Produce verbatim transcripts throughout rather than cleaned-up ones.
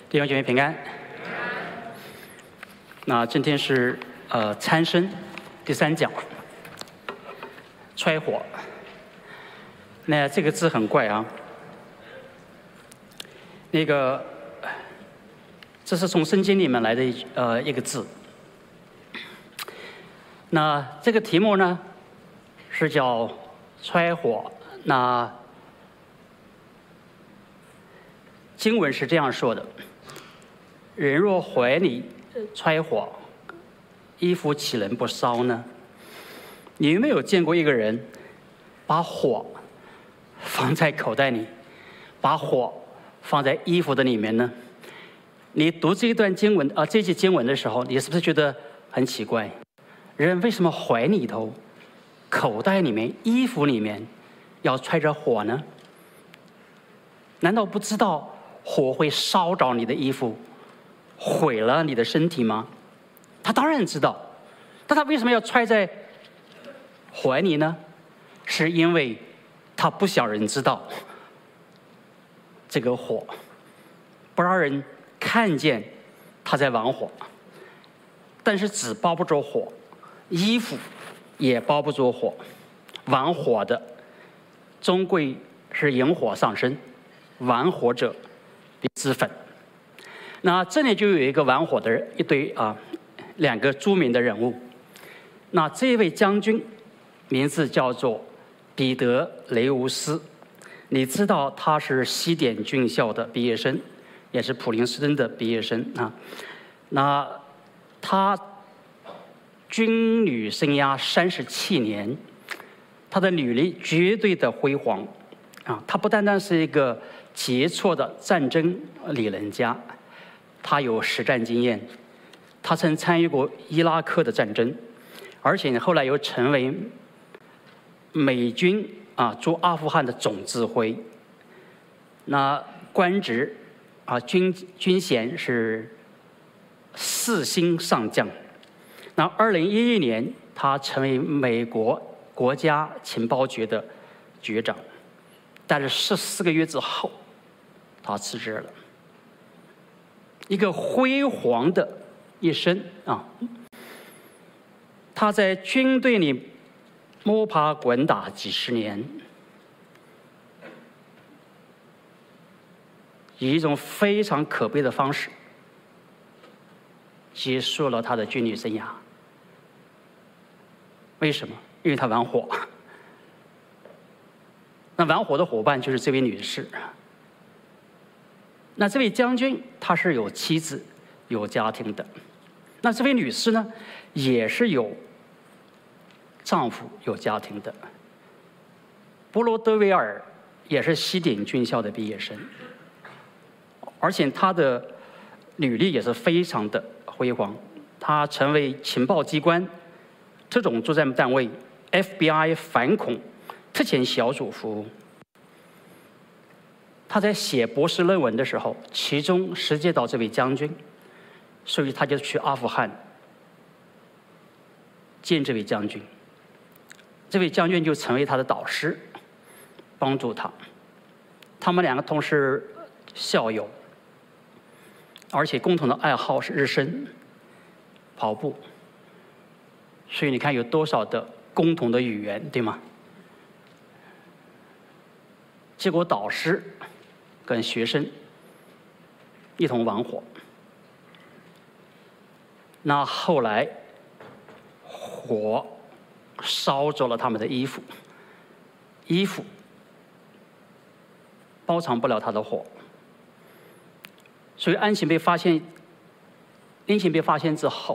弟兄姐妹平安。那今天是呃参生第三讲，揣火。那这个字很怪啊，那个这是从圣经里面来的一呃一个字。那这个题目呢是叫揣火。那经文是这样说的：人若怀里揣火，衣服岂能不烧呢？你有没有见过一个人把火放在口袋里，把火放在衣服的里面呢？你读这一段经文啊、呃，这节经文的时候，你是不是觉得很奇怪？人为什么怀里头、口袋里面、衣服里面要揣着火呢？难道不知道火会烧着你的衣服，毁了你的身体吗？他当然知道，但他为什么要揣在怀里呢？是因为他不想人知道这个火，不让人看见他在玩火。但是纸包不着火，衣服也包不着火，玩火的终归是引火上身，玩火者必自焚。那这里就有一个玩火的人，一堆啊，两个著名的人物。那这位将军名字叫做彼得雷乌斯，你知道他是西点军校的毕业生，也是普林斯顿的毕业生啊。那他军旅生涯三十七年，他的履历绝对的辉煌啊！他不单单是一个杰出的战争理论家，他有实战经验，他曾参与过伊拉克的战争，而且后来又成为美军啊驻阿富汗的总指挥。那官职啊军军衔是四星上将。那二零一一年，他成为美国国家情报局的局长，但是十四个月之后，他辞职了。一个辉煌的一生啊！他在军队里摸爬滚打几十年，以一种非常可悲的方式结束了他的军旅生涯。为什么？因为他玩火。那玩火的伙伴就是这位女士。那这位将军他是有妻子、有家庭的。那这位女士呢，也是有丈夫、有家庭的。波罗德维尔也是西点军校的毕业生，而且他的履历也是非常的辉煌。他成为情报机关特种作战单位 F B I 反恐特遣小组服务。他在写博士论文的时候，其中实践到这位将军，所以他就去阿富汗见这位将军。这位将军就成为他的导师，帮助他。他们两个同是校友，而且共同的爱好是日升、跑步。所以你看有多少的共同的语言，对吗？结果导师跟学生一同玩火，那后来火烧着了他们的衣服，衣服包藏不了他的火，所以案情被发现，案情被发现之后，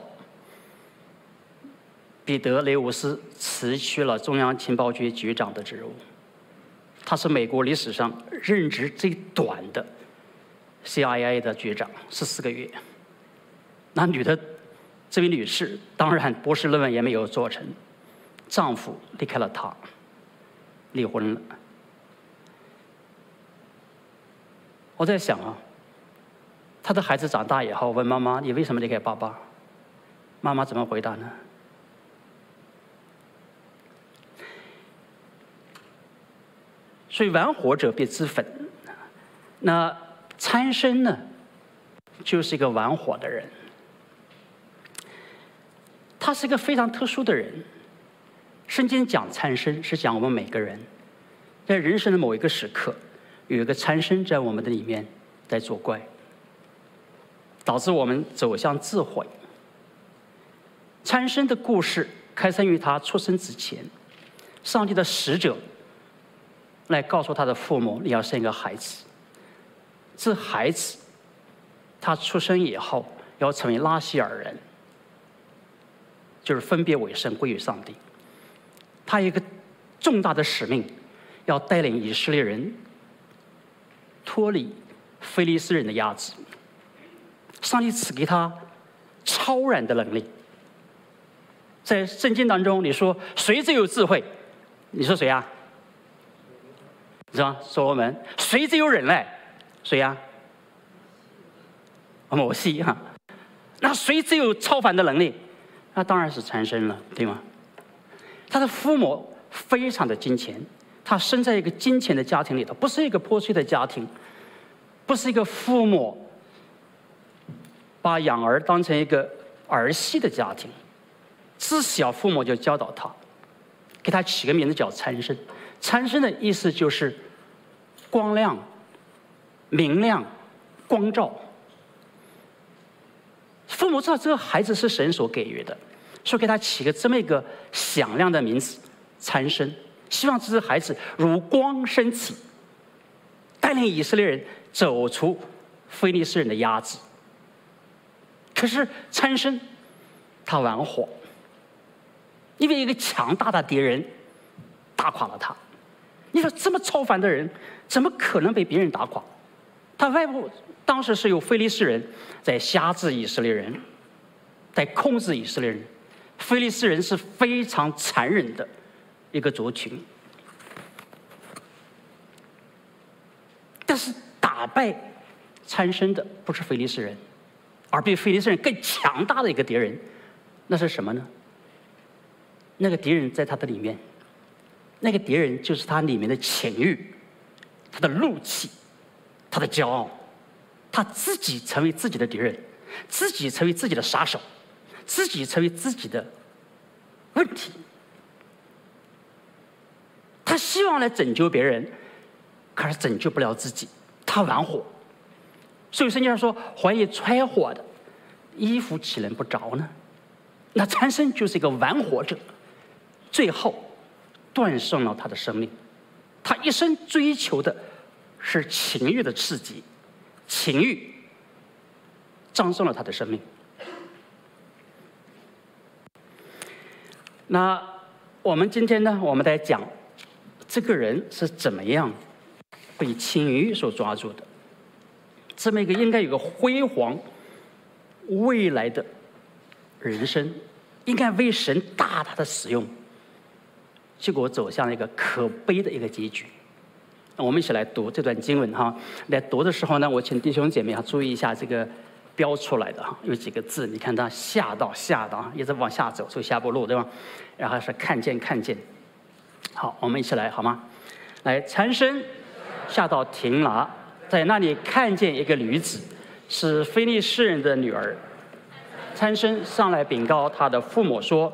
彼得雷乌斯辞去了中央情报局局长的职务。他是美国历史上任职最短的 C I A 的局长，十四个月。那女的，这位女士当然博士论文也没有做成，丈夫离开了她，离婚了。我在想啊，她的孩子长大以后问妈妈：“你为什么离开爸爸？”妈妈怎么回答呢？所以玩火者必自焚。那参生呢， 就是一个玩火的人。他是一个非常特殊的人。圣经讲参生，是讲我们每个人在人生的某一个时刻，有一个参生在我们的里面在作怪，导致我们走向自毁。参生的故事开生于他出生之前，上帝的使者来告诉他的父母，你要生一个孩子。这孩子他出生以后要成为拉西尔人，就是分别为圣归于上帝。他有一个重大的使命，要带领以色列人脱离非利士人的压制。上帝赐给他超然的能力。在圣经当中，你说谁最有智慧？你说谁啊？是吧？所罗门。谁最有忍耐？谁呀？摩西哈。那谁最有超凡的能力？那当然是参生了，对吗？他的父母非常的金钱，他生在一个金钱的家庭里头，不是一个破碎的家庭，不是一个父母把养儿当成一个儿戏的家庭。自小父母就教导他，给他起个名字叫参生。参生的意思就是光亮、明亮、光照。父母知道这个孩子是神所给予的，所以给他起个这么一个响亮的名字参生，希望这只孩子如光升起，带领以色列人走出非利士人的压制。可是参生他玩火，因为一个强大的敌人打垮了他。你说这么超凡的人，怎么可能被别人打垮？他外部当时是有非利士人在辖制以色列人，在控制以色列人。非利士人是非常残忍的一个族群，但是打败参生的不是非利士人，而比非利士人更强大的一个敌人，那是什么呢？那个敌人在他的里面，那个敌人就是他里面的情欲，他的怒气，他的骄傲，他自己成为自己的敌人，自己成为自己的杀手，自己成为自己的问题。他希望来拯救别人，可是拯救不了自己，他玩火。所以圣经上说，怀疑揣火的衣服岂能不着呢？那参生就是一个玩火者，最后断送了他的生命。他一生追求的是情欲的刺激，情欲葬送了他的生命。那我们今天呢，我们在讲这个人是怎么样被情欲所抓住的，这么一个应该有个辉煌未来的人生，应该为神大大的使用，结果走向一个可悲的一个结局。我们一起来读这段经文哈。来读的时候呢，我请弟兄姐妹要注意一下这个标出来的哈，有几个字，你看他下到下到，一直往下走，所以下坡路，对吧？然后是看见看见。好，我们一起来好吗？来，参生下到亭拿，在那里看见一个女子，是非利士人的女儿。参生上来禀告他的父母说：“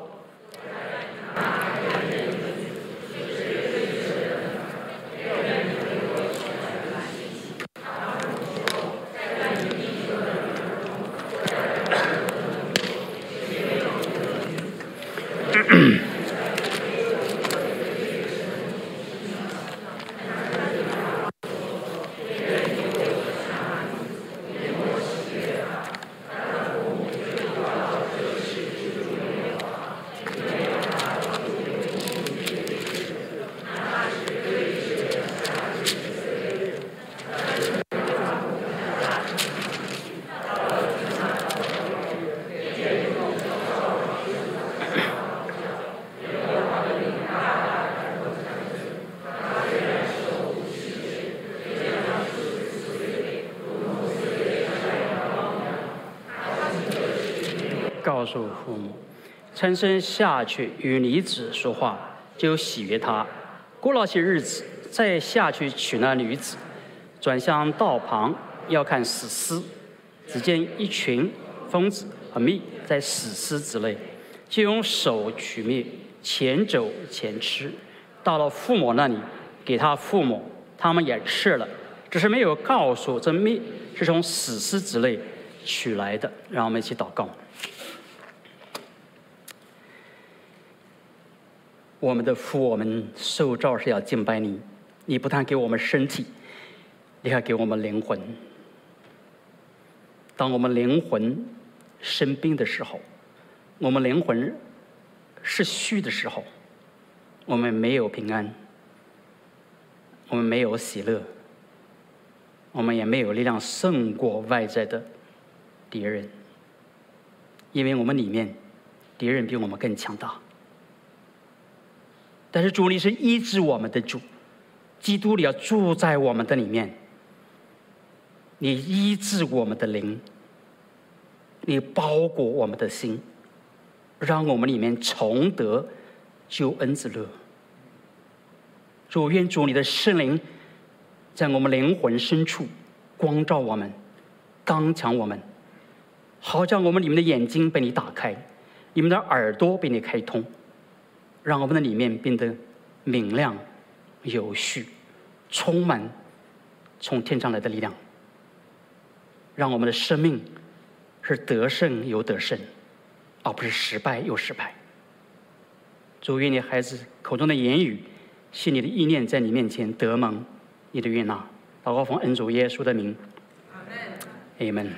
告诉父母，参生下去与女子说话，就喜悦他。过了些日子，再下去娶那女子，转向道旁要看死尸， 只见一群疯子和蜜在死尸之内，就用手取蜜，前走前吃，到了父母那里，给他父母，他们也吃了，只是没有告诉这蜜是从死尸之内取来的。让我们一起祷告。我们的父，我们受召是要敬拜你，你不但给我们身体，你还给我们灵魂。当我们灵魂生病的时候，我们灵魂是虚的时候，我们没有平安，我们没有喜乐，我们也没有力量胜过外在的敌人，因为我们里面敌人比我们更强大。但是主，你是医治我们的主，基督你要住在我们的里面，你医治我们的灵，你包裹我们的心，让我们里面重得救恩之乐。主，愿主你的圣灵在我们灵魂深处光照我们，刚强我们，好叫我们里面的眼睛被你打开，你们的耳朵被你开通，让我们的里面变得明亮、有序，充满从天上来的力量，让我们的生命是得胜又得胜，而不是失败又失败。主，愿你孩子口中的言语、心里的意念，在你面前得蒙你的悦纳。祷告奉恩主耶稣的名，阿们。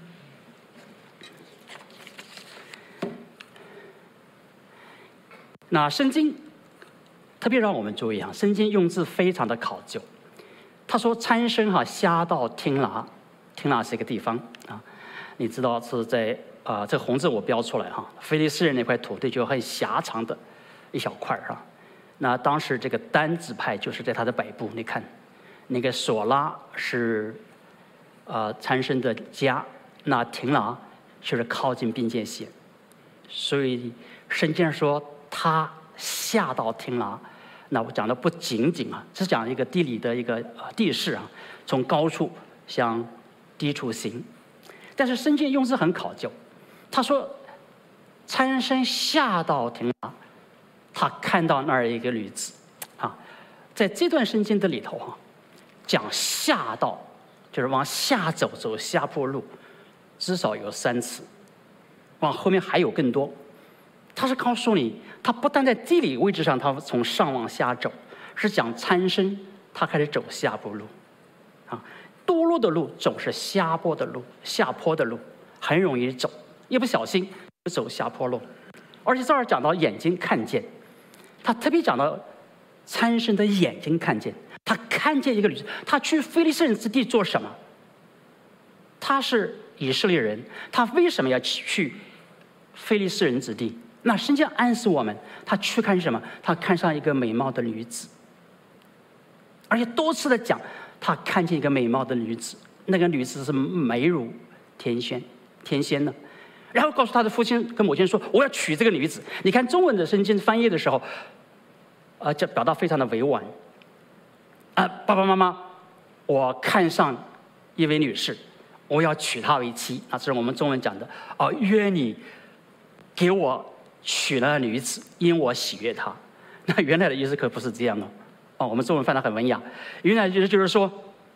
那圣经特别让我们注意啊，圣经用字非常的考究。他说参生哈下到听拿，听拿是一个地方啊，你知道是在啊、呃、这个红字我标出来哈，非利士人那块土地就很狭长的一小块啊。那当时这个丹支派就是在他的北部，你看那个索拉是呃参生的家，那亭拿就是靠近边界线，所以圣经说他下到亭拿。那我讲的不仅仅啊，是讲一个地理的一个呃地势啊，从高处向低处行。但是圣经用字很考究，他说参生下到亭拿，他看到那儿一个女子啊，在这段圣经的里头啊，讲下到就是往下走，走下坡路，至少有三次，往后面还有更多。他是告诉你，他不但在地理位置上，他从上往下走，是讲参生，他开始走下坡路，啊，多路的路总是下坡的路，下坡的路很容易走，一不小心就走下坡路。而且这儿讲到眼睛看见，他特别讲到参生的眼睛看见，他看见一个女子，他去非利士人之地做什么？他是以色列人，他为什么要去非利士人之地？那圣经暗示我们，他去看什么？他看上一个美貌的女子，而且多次的讲，他看见一个美貌的女子，那个女子是美如天仙，天仙呢。然后告诉他的父亲跟母亲说：“我要娶这个女子。”你看中文的圣经翻译的时候，呃，这表达非常的委婉。啊、呃，爸爸妈妈，我看上一位女士，我要娶她为妻。啊，这是我们中文讲的。哦、呃，约你给我娶了女子，因我喜悦她。那原来的意思可不是这样的。哦，我们中文翻得很文雅。原来就是就是说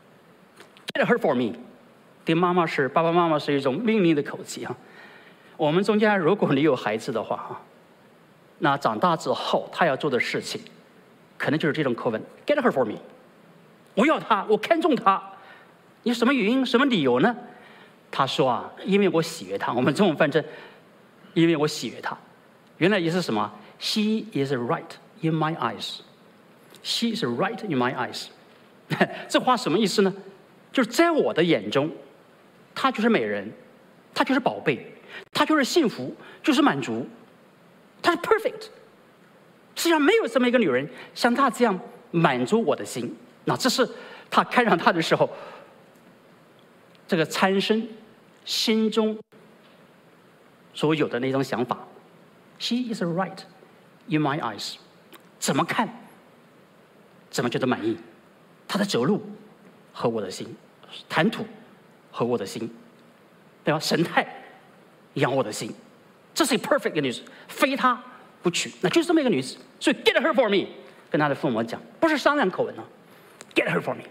，get her for me。对妈妈是爸爸妈妈是一种命令的口气啊。我们中间如果你有孩子的话哈，那长大之后他要做的事情，可能就是这种口吻 ，get her for me。我要她，我看中她。你什么原因、什么理由呢？他说啊，因为我喜悦她。我们中文翻成，因为我喜悦她。原来意思是什么 ？She is right in my eyes. She is right in my eyes. 这话什么意思呢？就是在我的眼中，她就是美人，她就是宝贝，她就是幸福，就是满足，她是 perfect。世界上没有这么一个女人像她这样满足我的心。那这是他看上她的时候，这个参生心中所有的那种想法。She is right in my eyes。怎么看，怎么觉得满意？她的走路和我的心，谈吐和我的心。 对吧？神态养我的心，这是一个 perfect 的女子，非她不娶，那就是这么一个女子。所以 get her for me， 跟她的父母讲，不是商量口吻啊 ，get her for me。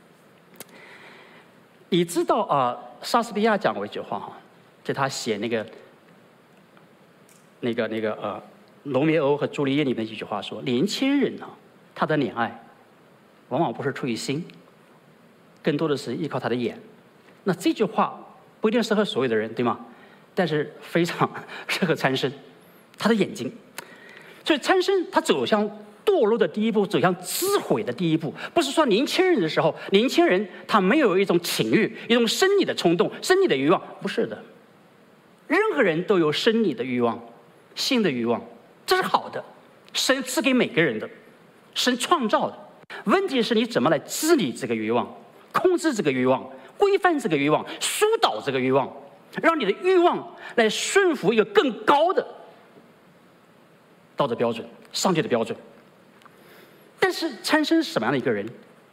你知道啊、呃，莎士比亚讲过一句话哈，在他写那个那个那个呃《罗密欧和朱丽叶》里面一句话说，年轻人呢、啊，他的恋爱往往不是出于心，更多的是依靠他的眼。那这句话不一定适合所有的人，对吗？但是非常适合参生，他的眼睛。所以参生他走向堕落的第一步，走向自毁的第一步，不是说年轻人的时候，年轻人他没有一种情欲，一种生理的冲动、生理的欲望，不是的。任何人都有生理的欲望、性的欲望，这是好的，神赐给每个人的，神创造的。问题是你怎么来治理这个欲望，控制这个欲望，规范这个欲望，疏导这个欲望，让你的欲望来顺服一个更高的道德标准，上帝的标准。但是参生是什么样的一个人？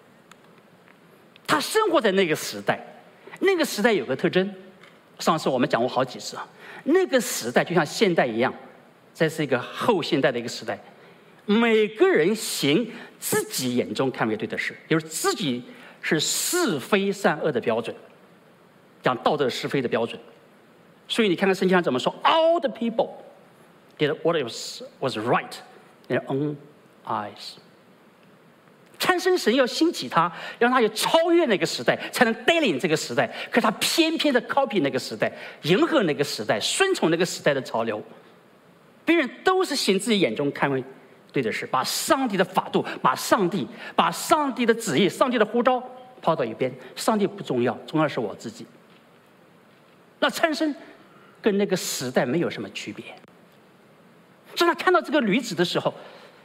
他生活在那个时代，那个时代有个特征，上次我们讲过好几次啊。那个时代就像现代一样，这是一个后现代的一个时代，每个人行自己眼中看为对的事，就是自己是是非善恶的标准，讲道德是非的标准。所以你看看圣经上怎么说 ，All the people did what was was right in their own eyes。参生神要兴起他，让他有超越那个时代，才能带领这个时代。可是他偏偏的 copy 那个时代，迎合那个时代，顺从那个时代的潮流。别人都是行自己眼中看为对的事，把上帝的法度、把上帝、把上帝的旨意、上帝的呼召抛到一边。上帝不重要，重要是我自己。那参生跟那个时代没有什么区别。所以他看到这个女子的时候，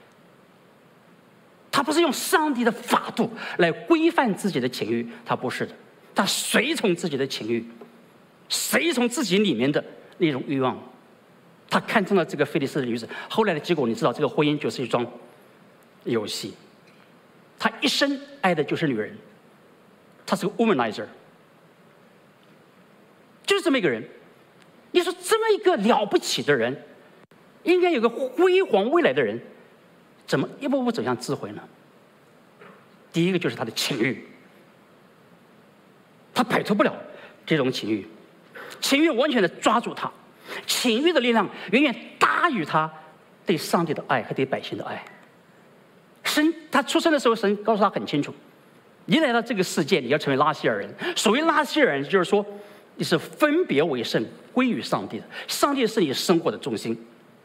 他不是用上帝的法度来规范自己的情欲，他不是的，他随从自己的情欲，随从自己里面的那种欲望。他看中了这个菲利斯的女子，后来的结果你知道，这个婚姻就是一桩游戏。他一生爱的就是女人，他是个 womanizer， 就是这么一个人。你说这么一个了不起的人，应该有个辉煌未来的人，怎么一步步走向自毁呢？第一个就是他的情欲，他摆脱不了这种情欲，情欲完全的抓住他，情欲的力量远远大于他对上帝的爱和对百姓的爱。神他出生的时候，神告诉他很清楚，你来到这个世界，你要成为拉西尔人。所谓拉西尔人，就是说你是分别为圣，归于上帝的，上帝是你生活的中心。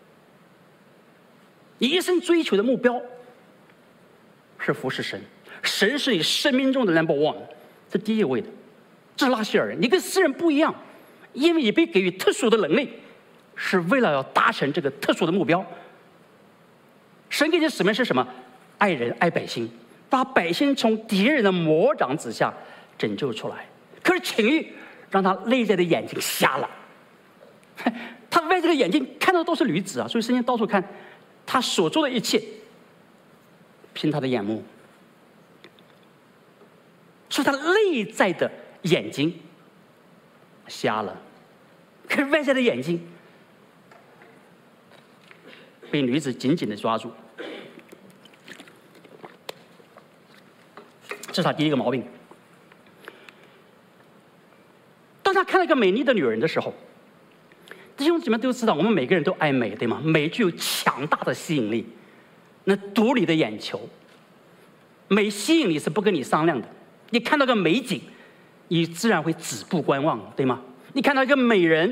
你一生追求的目标是服侍神，神是你生命中的 number one， 是第一位的。这是拉西尔人，你跟世人不一样，因为你被给予特殊的能力，是为了要达成这个特殊的目标。神给你的使命是什么？爱人爱百姓，把百姓从敌人的魔掌之下拯救出来。可是情欲让他内在的眼睛瞎了，他外在的眼睛看到的都是女子啊，所以圣经到处看。他所做的一切，凭他的眼目，所以他内在的眼睛瞎了，可是外在的眼睛被女子紧紧的抓住，这是他第一个毛病。当他看到一个美丽的女人的时候，弟兄姊妹都知道，我们每个人都爱美，对吗？美具有强大的吸引力，那夺你的眼球。美吸引你是不跟你商量的。你看到个美景，你自然会止步观望，对吗？你看到一个美人，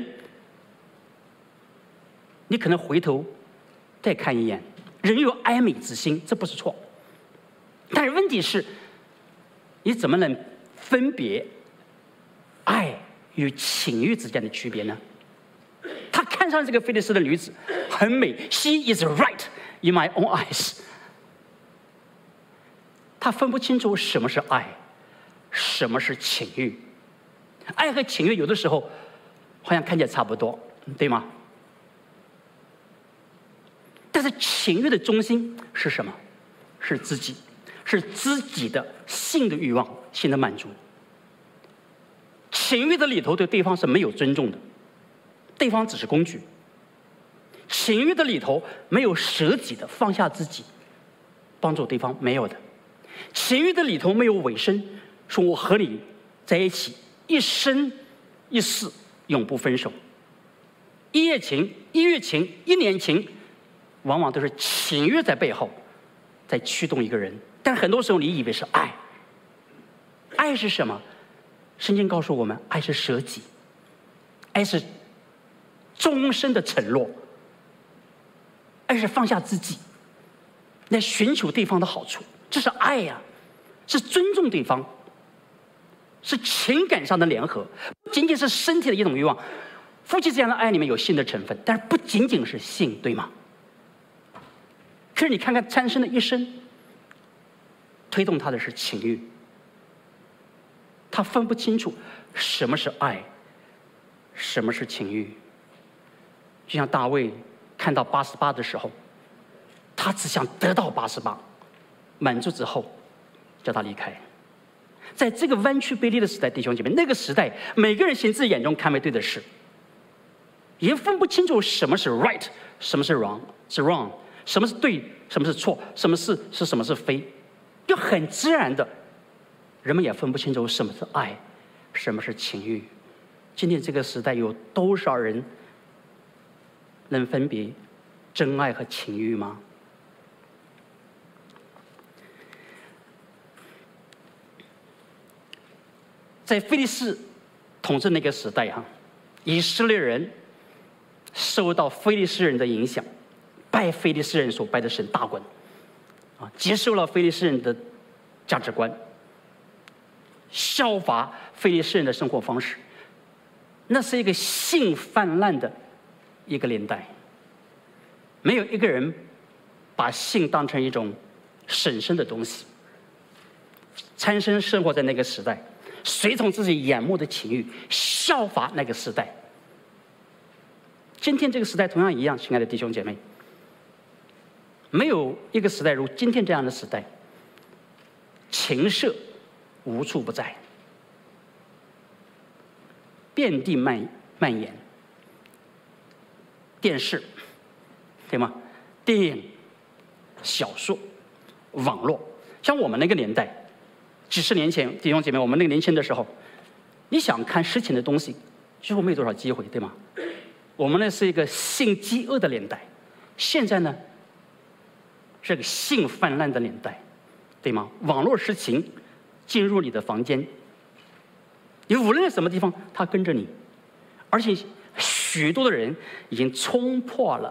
你可能回头再看一眼。人有爱美之心，这不是错。但是问题是，你怎么能分别爱与情欲之间的区别呢？他看上这个菲利斯的女子很美 ，She is right in my own eyes。他分不清楚什么是爱，什么是情欲。爱和情欲有的时候好像看起来差不多，对吗？但是情欲的中心是什么？是自己，是自己的性的欲望、性的满足。 情欲的里头对对方是没有尊重的，对方只是工具。情欲的里头没有舍己的放下自己，帮助对方，没有的。情欲的里头没有委身，说我和你在一起一生一世永不分手。一夜情、一月情、一年情，往往都是情欲在背后在驱动一个人。但是很多时候你以为是爱，爱是什么？圣经告诉我们，爱是舍己，爱是终身的承诺，爱是放下自己来寻求对方的好处，这是爱呀、啊，是尊重对方，是情感上的联合，不仅仅是身体的一种欲望。夫妻这样的爱里面有性的成分，但是不仅仅是性，对吗？可是你看看参生的一生，推动他的是情欲，他分不清楚什么是爱，什么是情欲。就像大卫看到八十八的时候，他只想得到八十八，满足之后叫他离开。在这个弯曲卑劣的时代，弟兄姐妹，那个时代每个人行自己眼中看为对的事，也分不清楚什么是 right， 什么是 wrong， 是 wrong， 什么是对，什么是错，什么是是什么是非，就很自然的，人们也分不清楚什么是爱，什么是情欲。今天这个时代有多少人能分别真爱和情欲吗？在非利士统治那个时代哈，以色列人受到非利士人的影响，拜非利士人所拜的神大滚，啊，接受了非利士人的价值观，效法非利士人的生活方式。那是一个性泛滥的一个年代，没有一个人把性当成一种神圣的东西。参生生活在那个时代，随从自己眼目的情欲，效法那个时代。今天这个时代同样一样，亲爱的弟兄姐妹，没有一个时代如今天这样的时代，情色无处不在，遍地蔓蔓延。电视，对吗？电影、小说、网络，像我们那个年代，几十年前，弟兄姐妹，我们那个年轻的时候，你想看色情的东西，几乎没有多少机会，对吗？我们那是一个性饥饿的年代，现在呢，是个性泛滥的年代，对吗？网络色情进入你的房间，你无论在什么地方，它跟着你，而且许多的人已经冲破了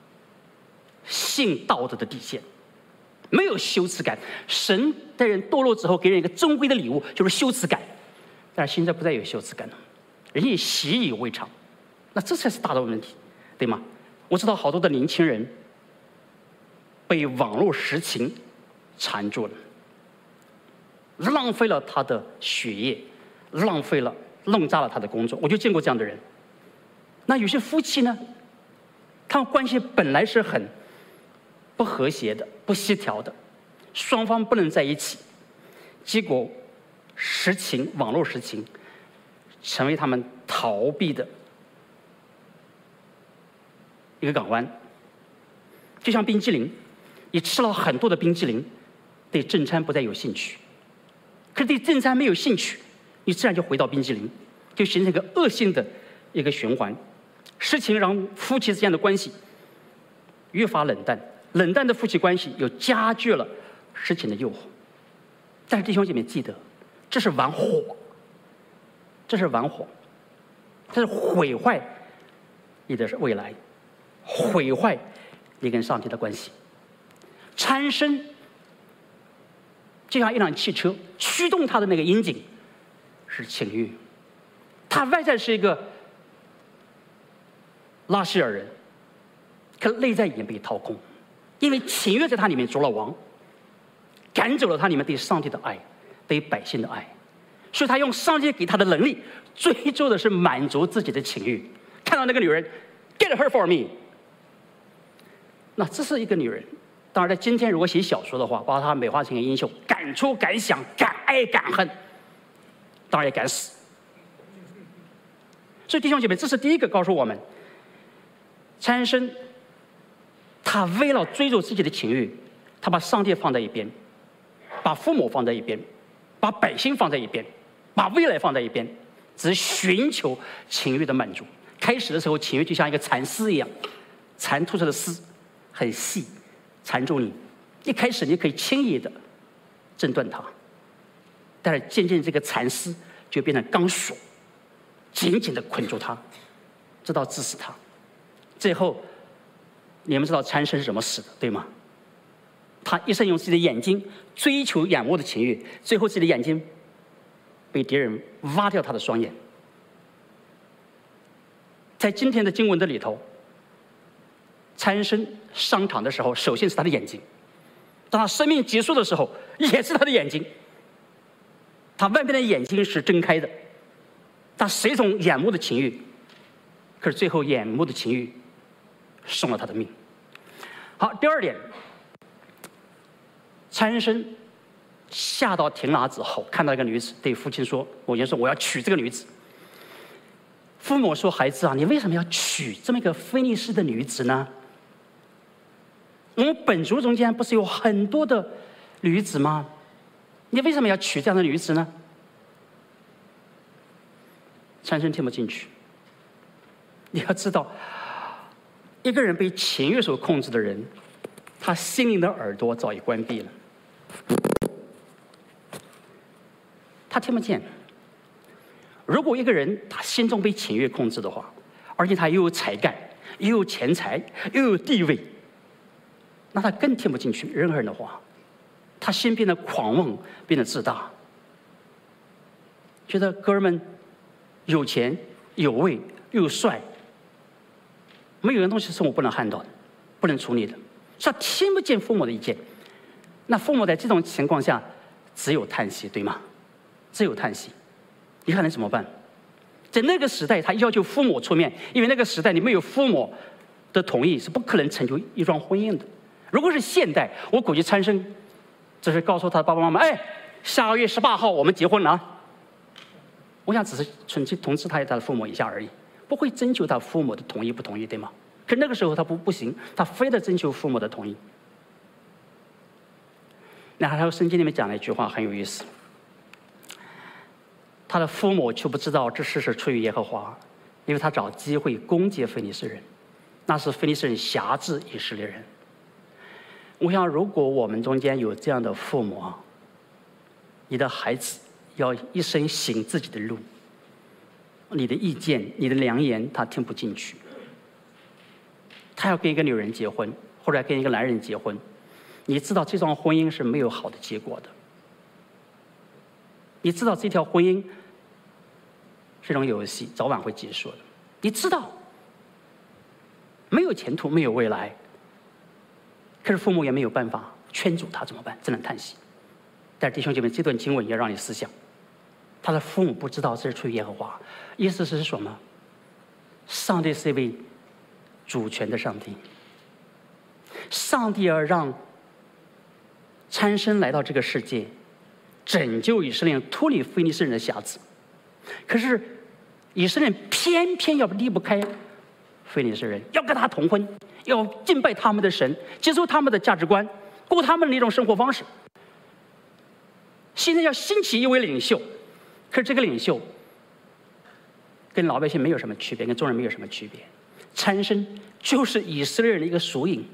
性道德的底线，没有羞耻感。神在人堕落之后，给人一个珍贵的礼物，就是羞耻感。但是现在不再有羞耻感了，人也习以为常。那这才是大的问题，对吗？我知道好多的年轻人被网络实情缠住了，浪费了他的学业，浪费了、弄砸了他的工作。我就见过这样的人。那有些夫妻呢，他们关系本来是很不和谐的、不协调的，双方不能在一起，结果实情、网络实情成为他们逃避的一个港湾。就像冰激凌，你吃了很多的冰激凌，对正餐不再有兴趣，可是对正餐没有兴趣，你自然就回到冰激凌，就形成一个恶性的一个循环。事情让夫妻之间的关系越发冷淡，冷淡的夫妻关系又加剧了事情的诱惑。但是弟兄姐妹记得，这是玩火，这是玩火，这是毁坏你的未来，毁坏你跟上帝的关系。参生就像一辆汽车，驱动它的那个引擎是情欲，它外在是一个拉希尔人，可内在已经被掏空，因为情欲在他里面做了王，赶走了他里面对上帝的爱，对百姓的爱，所以他用上帝给他的能力，追求的是满足自己的情欲。看到那个女人 ，get her for me。那这是一个女人，当然在今天如果写小说的话，把她美化成一个英雄，敢出敢想，敢爱敢恨，当然也敢死。 所以弟兄姐妹，这是第一个告诉我们，参生他为了追逐自己的情欲，他把上帝放在一边，把父母放在一边，把百姓放在一边，把未来放在一边，只寻求情欲的满足。开始的时候，情欲就像一个蚕丝一样，蚕吐出的丝很细，缠住你。一开始你可以轻易的挣断它，但是渐渐这个蚕丝就变成钢索，紧紧的捆住它，直到致死它。最后，你们知道参生是怎么死的，对吗？他一生用自己的眼睛追求眼目的情欲，最后自己的眼睛被敌人挖掉他的双眼。在今天的经文的里头，参生上场的时候，首先是他的眼睛；当他生命结束的时候，也是他的眼睛。他外面的眼睛是睁开的，他随从眼目的情欲，可是最后眼目的情欲送了他的命。好，第二点，参生下到亭拿之后，看到一个女子，对父亲说：“母亲说，我要娶这个女子。”父母说：“孩子啊，你为什么要娶这么一个非利士的女子呢？我们本族中间不是有很多的女子吗？你为什么要娶这样的女子呢？”参生听不进去。你要知道，一个人被情欲所控制的人，他心灵的耳朵早已关闭了，他听不见。如果一个人他心中被情欲控制的话，而且他又有才干，又有钱财，又有地位，那他更听不进去任何人的话，他心变得狂妄，变得自大，觉得哥儿们有钱有位又帅，没有人东西是我不能handle的，不能处理的，所以他听不见父母的意见。那父母在这种情况下只有叹息，对吗？只有叹息。你看能怎么办？在那个时代，他要求父母出面，因为那个时代你没有父母的同意是不可能成就一桩婚姻的。如果是现代，我估计参生只是告诉他的爸爸妈妈：“哎，下个月十八号我们结婚了啊。”我想只是纯粹通知他他的父母一下而已，不会征求他父母的同意不同意，对吗？可那个时候他不不行，他非得征求父母的同意。那还有圣经里面讲了一句话很有意思。他的父母却不知道这事是出于耶和华，因为他找机会攻击非利士人，那是非利士人辖制以色列人。我想，如果我们中间有这样的父母啊，你的孩子要一生行自己的路，你的意见、你的良言他听不进去，他要跟一个女人结婚，或者跟一个男人结婚，你知道这桩婚姻是没有好的结果的，你知道这条婚姻是一种游戏，早晚会结束的。你知道没有前途，没有未来，可是父母也没有办法劝阻他，怎么办？只能叹息。但是弟兄姐妹，这段经文也让你思想，他的父母不知道这是出于耶和华，意思是什么？上帝是一位主权的上帝，上帝要让参生来到这个世界，拯救以色列人脱离非利士人的辖制。可是以色列人偏偏要离不开非利士人，要跟他同婚，要敬拜他们的神，接受他们的价值观，过他们的一种生活方式。现在要兴起一位领袖，可是这个领袖跟老百姓没有什么区别，跟众人没有什么区别。参生就是以色列人的一个缩影。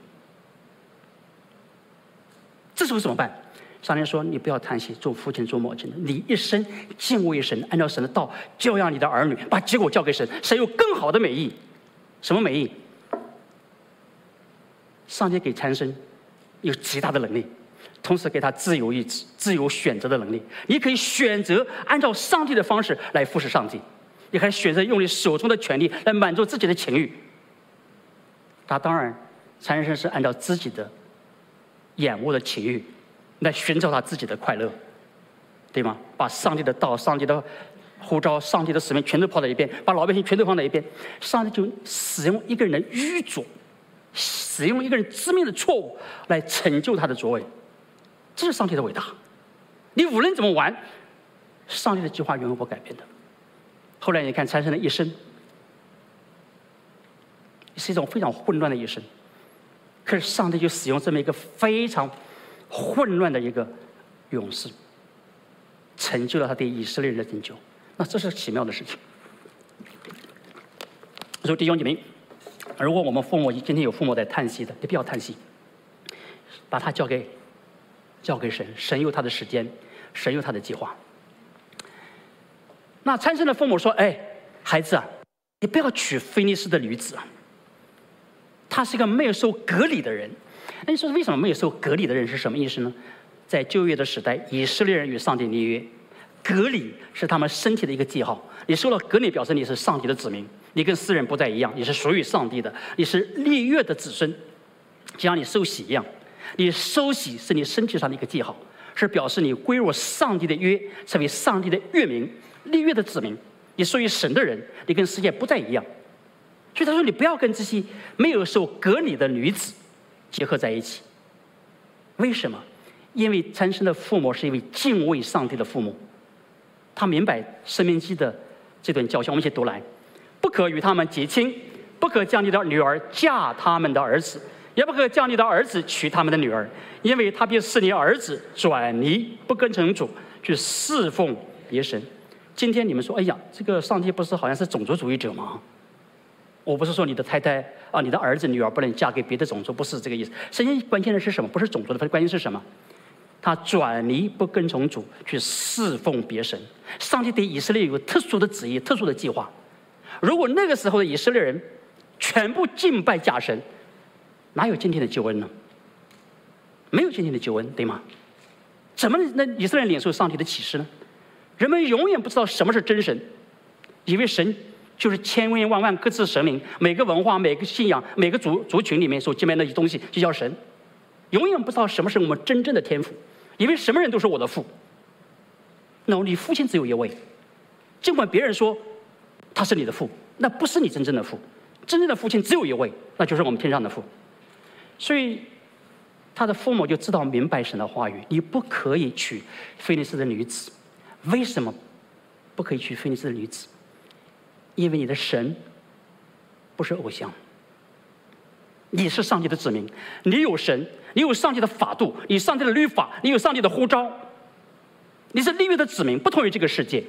这时候怎么办？上帝说：“你不要叹息，做父亲做母亲的，你一生敬畏神，按照神的道教养你的儿女，把结果交给神。神有更好的美意，什么美意？上帝给参生有极大的能力，同时给他自由意志、自由选择的能力。你可以选择按照上帝的方式来服侍上帝，也可以选择用你手中的权利来满足自己的情欲。他当然，参生是按照自己的眼目的情欲来寻找他自己的快乐，对吗？把上帝的道、上帝的呼召、上帝的使命全都抛在一边，把老百姓全都放在一边。上帝就使用一个人的愚拙，使用一个人致命的错误来成就他的作为。这是上帝的伟大。你无论怎么玩，上帝的计划永远不改变的。后来你看参生的一生， 是一种非常混乱的一生。可是上帝就使用这么一个非常混乱的一个勇士，成就了他对以色列人的拯救。那这是奇妙的事情。所以弟兄姐妹，如果我们父母今天有父母在叹息的，你不要叹息，把他交给交给神，神有他的时间，神有他的计划。那参孙的父母说：“哎，孩子啊，你不要娶非利士的女子啊，她是一个没有受割礼的人。”那你说为什么没有受割礼的人是什么意思呢？在旧约的时代，以色列人与上帝立约，割礼是他们身体的一个记号。你受了割礼，表示你是上帝的子民，你跟世人不再一样，你是属于上帝的，你是立约的子孙，就像你受洗一样。你受洗是你身体上的一个记号，是表示你归入上帝的约，成为上帝的约民，立约的子民，你属于神的人，你跟世界不再一样。所以他说，你不要跟这些没有受割礼的女子结合在一起。为什么？因为参孙的父母是一位敬畏上帝的父母，他明白申命记的这段教训，我们一起读来：不可与他们结亲，不可将你的女儿嫁他们的儿子，也不可将你的儿子娶他们的女儿，因为他必使你儿子转离不跟从主，去侍奉别神。今天你们说，哎呀，这个上帝不是好像是种族主义者吗？我不是说你的太太啊，你的儿子女儿不能嫁给别的种族，不是这个意思。圣经关键的是什么？不是种族的关键是什么？他转离不跟从主，去侍奉别神。上帝对以色列有特殊的旨意、特殊的计划。如果那个时候的以色列人全部敬拜假神，哪有今天的救恩呢？没有今天的救恩，对吗？怎么那以色列人领受上帝的启示呢？人们永远不知道什么是真神，以为神就是千千万万各自神灵，每个文化、每个信仰、每个族族群里面所敬拜那些东西就叫神，永远不知道什么是我们真正的天赋，以为什么人都是我的父。那你父亲只有一位，尽管别人说他是你的父，那不是你真正的父，真正的父亲只有一位，那就是我们天上的父。所以他的父母就知道明白神的话语，你不可以娶非利士的女子。为什么不可以娶非利士的女子？因为你的神不是偶像，你是上帝的子民，你有神，你有上帝的法度，你有上帝的律法，你有上帝的呼召，你是立约的子民，不同于这个世界。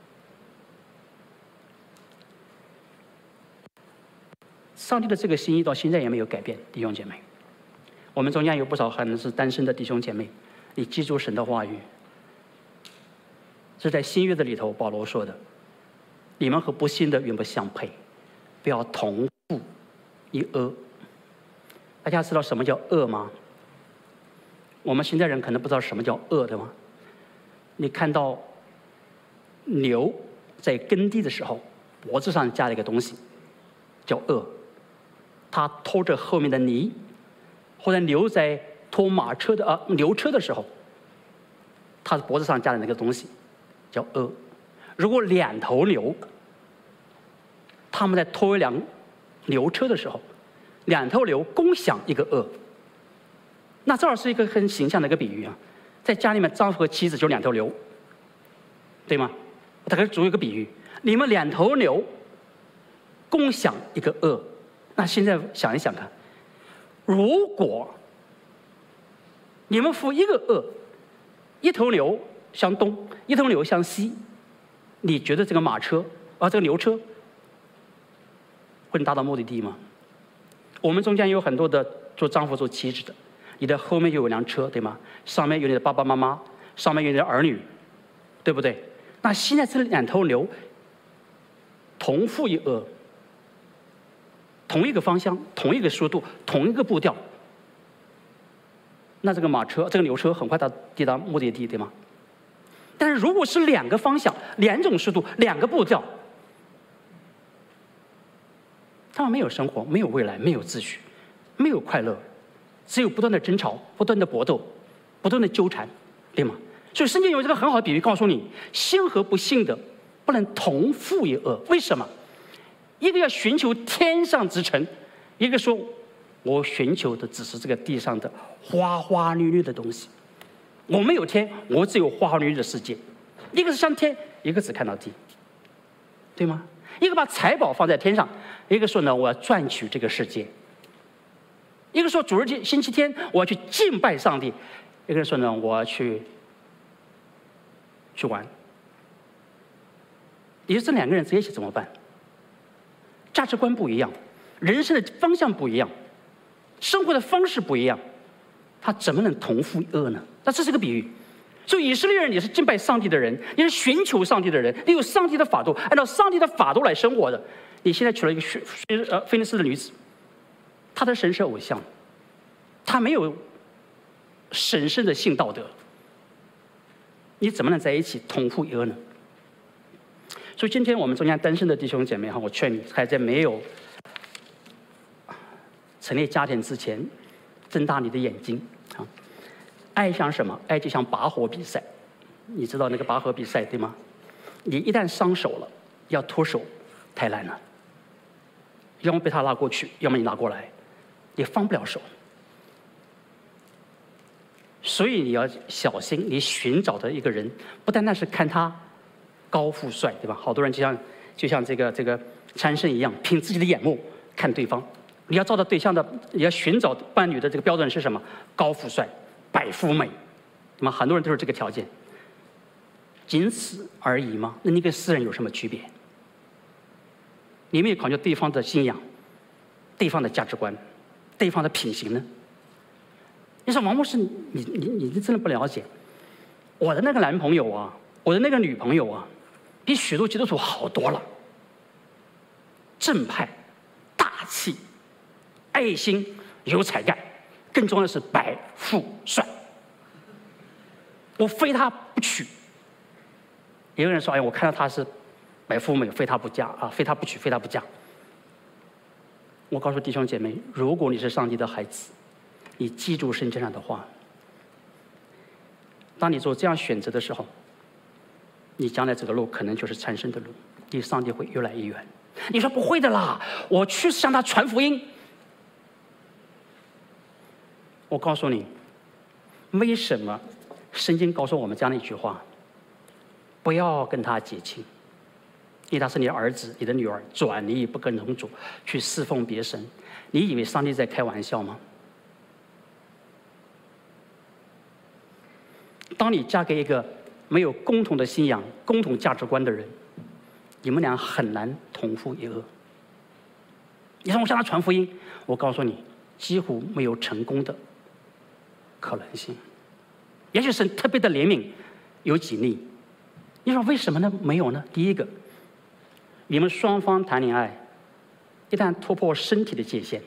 上帝的这个心意到现在也没有改变，弟兄姐妹。我们中间有不少可能是单身的弟兄姐妹，你记住神的话语，是在新约的里头保罗说的，你们和不信的原不相配，不要同负一軛。大家知道什么叫軛吗？我们现在人可能不知道什么叫軛，对吗？你看到牛在耕地的时候，脖子上加了一个东西叫軛，它拖着后面的泥，或者牛在拖马车的啊牛车的时候，它脖子上加的那个东西叫軛。如果两头牛，他们在拖一辆牛车的时候，两头牛共享一个軛，那这儿是一个很形象的一个比喻啊。在家里面，丈夫和妻子就两头牛，对吗？大概做一个比喻，你们两头牛共享一个軛。那现在想一想看，如果你们负一个軛，一头牛向东，一头牛向西，你觉得这个马车啊，这个牛车会达到目的地吗？我们中间有很多的做丈夫做妻子的，你的后面有一辆车，对吗？上面有你的爸爸妈妈，上面有你的儿女，对不对？那现在这两头牛同负一軛，同一个方向，同一个速度，同一个步调，那这个马车，这个牛车很快到抵达目的地，对吗？但是如果是两个方向、两种速度、两个步调，他们没有生活，没有未来，没有秩序，没有快乐，只有不断的争吵、不断的搏斗、不断的纠缠，对吗？所以圣经有这个很好的比喻，告诉你，信和不信的不能同负一軛。为什么？一个要寻求天上之城，一个说我寻求的只是这个地上的花花绿绿的东西。我没有天，我只有花花绿绿的世界。一个是向天，一个只看到地，对吗？一个把财宝放在天上， 一个说呢，我要赚取这个世界；一个说主日节星期天我要去敬拜上帝；一个人说呢，我要去去玩。你说这两个人在一起怎么办？价值观不一样，人生的方向不一样，生活的方式不一样，他怎么能同负一恶呢？那这是个比喻。所以以色列人也是敬拜上帝的人，也是寻求上帝的人，你有上帝的法度，按照上帝的法度来生活的。你现在娶了一个非呃菲利斯的女子，她的神是偶像，她没有神圣的性道德，你怎么能在一起同负一恶呢？所以今天我们中间单身的弟兄姐妹哈，我劝你还在没有成立家庭之前，睁大你的眼睛啊！爱像什么？爱就像拔河比赛，你知道那个拔河比赛对吗？你一旦伤手了，要脱手太难了，要么被他拉过去，要么你拿过来，也放不了手。所以你要小心，你寻找的一个人，不单单是看他高富帅，对吧？好多人就像就像这个这个参生一样，凭自己的眼目看对方。你要找到对象的，你要寻找伴侣的这个标准是什么？高富帅。百富美，那么很多人都是这个条件，仅此而已吗？那你跟世人有什么区别？你没有考虑对方的信仰、对方的价值观、对方的品行呢？你说王牧师，你你你你真的不了解，我的那个男朋友啊，我的那个女朋友啊，比许多基督徒好多了，正派、大气、爱心、有才干。更重要的是百富帅，我非他不娶。有个人说：“哎，我看到他是百富美，非他不嫁啊，非他不娶，非他不嫁。”我告诉弟兄姐妹，如果你是上帝的孩子，你记住圣经上的话。当你做这样选择的时候，你将来走的路可能就是参生的路，离上帝会越来越远。你说不会的啦，我去向他传福音。我告诉你，为什么圣经告诉我们这样的一句话：不要跟他结亲，因为他是你的儿子、你的女儿，转离不跟从主，去侍奉别神。你以为上帝在开玩笑吗？当你嫁给一个没有共同的信仰、共同价值观的人，你们俩很难同负一恶。你说我向他传福音，我告诉你，几乎没有成功的可能性。也许神特别的怜悯，有几例。你说为什么呢？没有呢？第一个，你们双方谈恋爱，一旦突破身体的界限，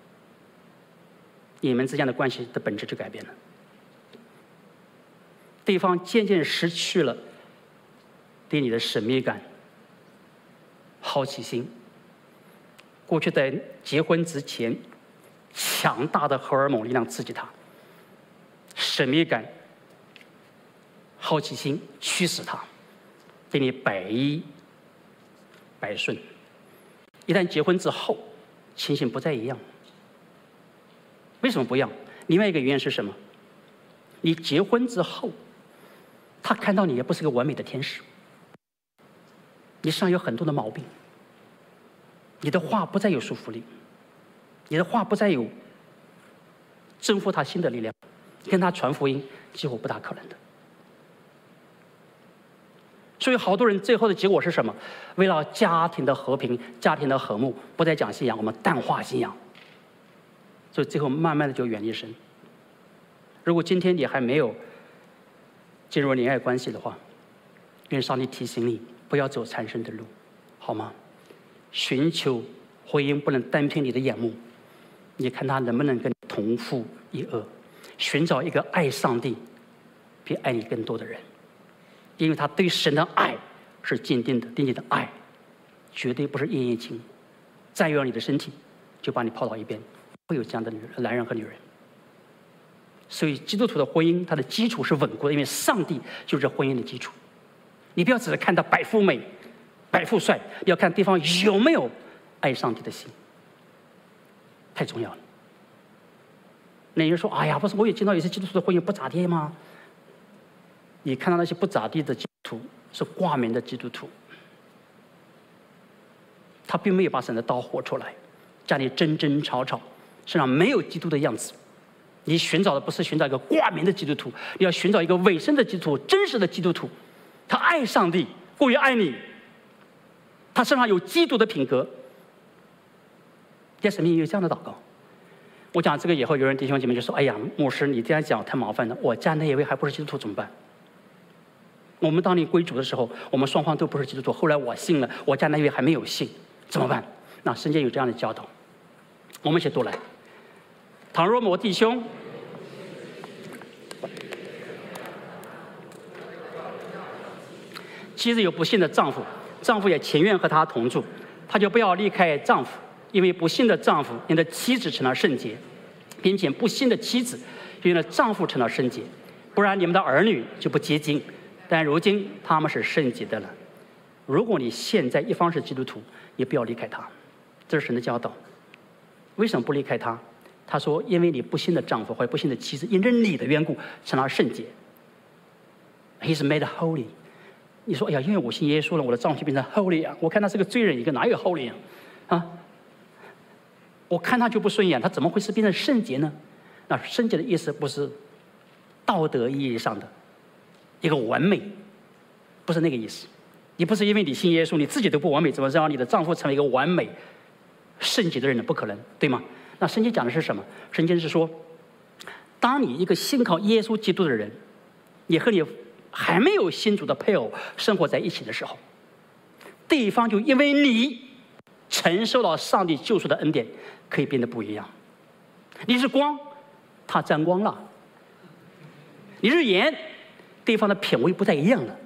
你们之间的关系的本质就改变了。对方渐渐失去了对你的神秘感、好奇心。过去在结婚之前，强大的荷尔蒙力量刺激他，神秘感、好奇心驱使他对你百依百顺。一旦结婚之后，情形不再一样。为什么不一样？另外一个原因是什么？你结婚之后，他看到你也不是个完美的天使，你身上有很多的毛病，你的话不再有束缚力，你的话不再有征服他心的力量，跟他传福音几乎不大可能的。所以好多人最后的结果是什么？为了家庭的和平、家庭的和睦，不再讲信仰，我们淡化信仰，所以最后慢慢的就远离神。如果今天你还没有进入恋爱关系的话，愿上帝提醒你不要走残生的路，好吗？寻求婚姻不能单凭你的眼目，你看他能不能跟你同负一恶。寻找一个爱上帝比爱你更多的人，因为他对神的爱是坚定的，对你的爱绝对不是一言情，占有你的身体就把你抛到一边，会有这样的女人男人和女人。所以基督徒的婚姻，它的基础是稳固的，因为上帝就是婚姻的基础。你不要只是看到百富美、百富帅，要看对方有没有爱上帝的心，太重要了。那有人说：“哎呀，不是，我也见到有些基督徒的婚姻不咋地吗？”你看到那些不咋地的基督徒，是挂名的基督徒，他他并没有把神的道活出来，家里争争吵吵，身上没有基督的样子。你寻找的不是寻找一个挂名的基督徒，你要寻找一个委身的基督徒，真实的基督徒。他爱上帝，过于爱你，他身上有基督的品格。在神面前有这样的祷告。我讲这个以后，有人弟兄姐妹就说：“哎呀，牧师，你这样讲太麻烦了，我家那一位还不是基督徒怎么办？”我们当年归主的时候，我们双方都不是基督徒，后来我信了，我家那一位还没有信，怎么办？那圣经有这样的教导，我们一起读来。倘若某弟兄妻子有不幸的丈夫，丈夫也情愿和她同住，她就不要离开丈夫，因为不幸的丈夫因的妻子成了圣洁，并且不幸的妻子因为丈夫成了圣洁，不然你们的儿女就不洁净，但如今他们是圣洁的了。如果你现在一方是基督徒，你不要离开他，这是神的教导。为什么不离开他？他说：“因为你不幸的丈夫或者不幸的妻子，因着你的缘故成了圣洁。He's made holy。”你说：“哎呀，因为我信耶稣了，我的丈夫变成 holy 啊！我看他是个罪人，一个哪有 holy 啊？啊，我看他就不顺眼，他怎么会是变成圣洁呢？那圣洁的意思不是道德意义上的一个完美，不是那个意思。你不是因为你信耶稣，你自己都不完美，怎么让你的丈夫成为一个完美圣洁的人呢？不可能，对吗？那圣经讲的是什么？圣经是说，当你一个信靠耶稣基督的人，你和你还没有信主的配偶生活在一起的时候，对方就因为你承受到上帝救赎的恩典，可以变得不一样。你是光，他沾光了；你是盐，对方的品味不太一样了。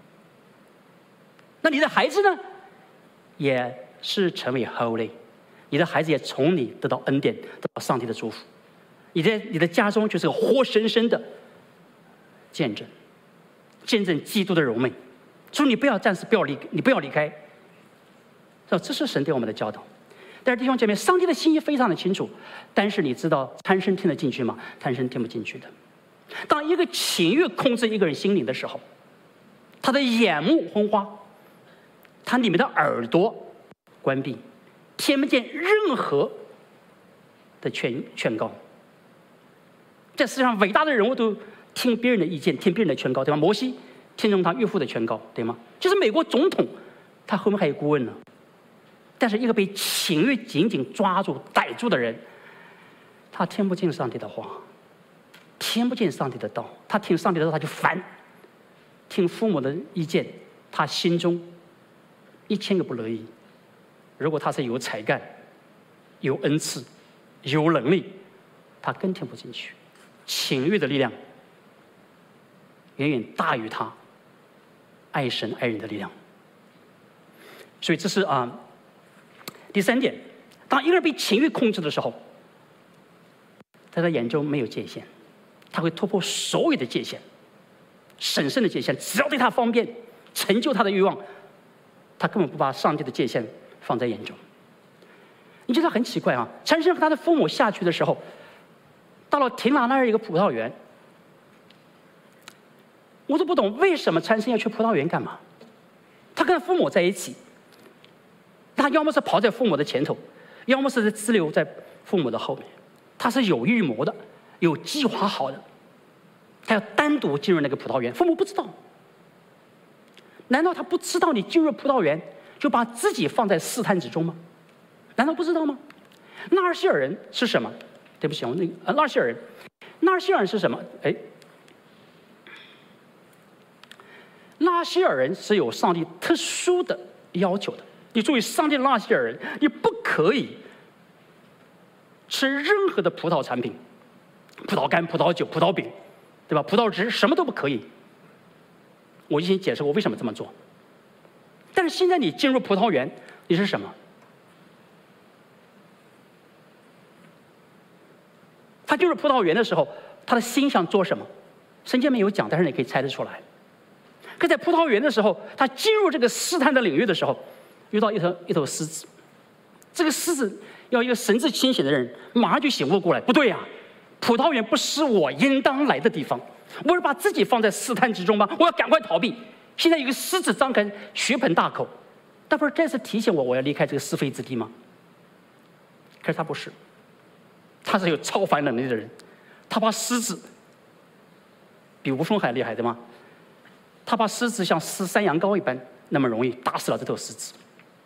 那你的孩子呢，也是成为 holy。你的孩子也从你得到恩典，得到上帝的祝福。你的你的家中就是个活生生的见证，见证基督的荣美。所以你不要暂时不要离，你不要离开。这是神对我们的教导。但是弟兄姐妹，上帝的心意非常的清楚，但是你知道参生听得进去吗？参生听不进去的。当一个情欲控制一个人心灵的时候，他的眼目昏花，他里面的耳朵关闭，听不见任何的劝劝告。在世界上伟大的人物都听别人的意见，听别人的劝告，对吧？摩西听从他岳父的劝告，对吗？就是美国总统，他后面还有顾问呢。但是一个被情欲紧紧抓住逮住的人，他听不进上帝的话，听不进上帝的道，他听上帝的道他就烦，听父母的意见，他心中一千个不乐意。如果他是有才干、有恩赐、有能力，他更听不进去。情欲的力量远远大于他爱神爱人的力量。所以这是啊、呃、第三点，当一个人被情欲控制的时候，在他眼中没有界限，他会突破所有的界限，神圣的界限，只要对他方便，成就他的欲望，他根本不把上帝的界限放在眼中。你觉得很奇怪啊？参生和他的父母下去的时候，到了亭拿那儿一个葡萄园，我都不懂为什么参生要去葡萄园干嘛？他跟父母在一起，他要么是跑在父母的前头，要么是滞留在父母的后面。他是有预谋的，有计划好的，他要单独进入那个葡萄园，父母不知道。难道他不知道你进入葡萄园就把自己放在试探之中吗？难道不知道吗？纳尔希尔人是什么？对不起，我那个呃，纳尔希尔人，纳尔希尔人是什么？哎，纳尔希尔人是有上帝特殊的要求的。你作为上帝的纳尔希尔人，你不可以吃任何的葡萄产品，葡萄干、葡萄酒、葡萄饼，对吧？葡萄汁什么都不可以。我已经解释过为什么这么做。但是现在你进入葡萄园，你是什么？他进入葡萄园的时候，他的心想做什么？圣经没有讲，但是你可以猜得出来。可在葡萄园的时候，他进入这个试探的领域的时候，遇到一头一头狮子。这个狮子要一个神志清醒的人，马上就醒悟过来，不对呀、啊，葡萄园不是我应当来的地方，我是把自己放在试探之中吗？我要赶快逃避。现在有个狮子张开血盆大口， 那不是再次提醒我我要离开这个是非之地吗？可是他不是，他是有超凡能力的人，他把狮子比无双还厉害的吗？他把狮子像撕山羊羔一般那么容易打死了这头狮子，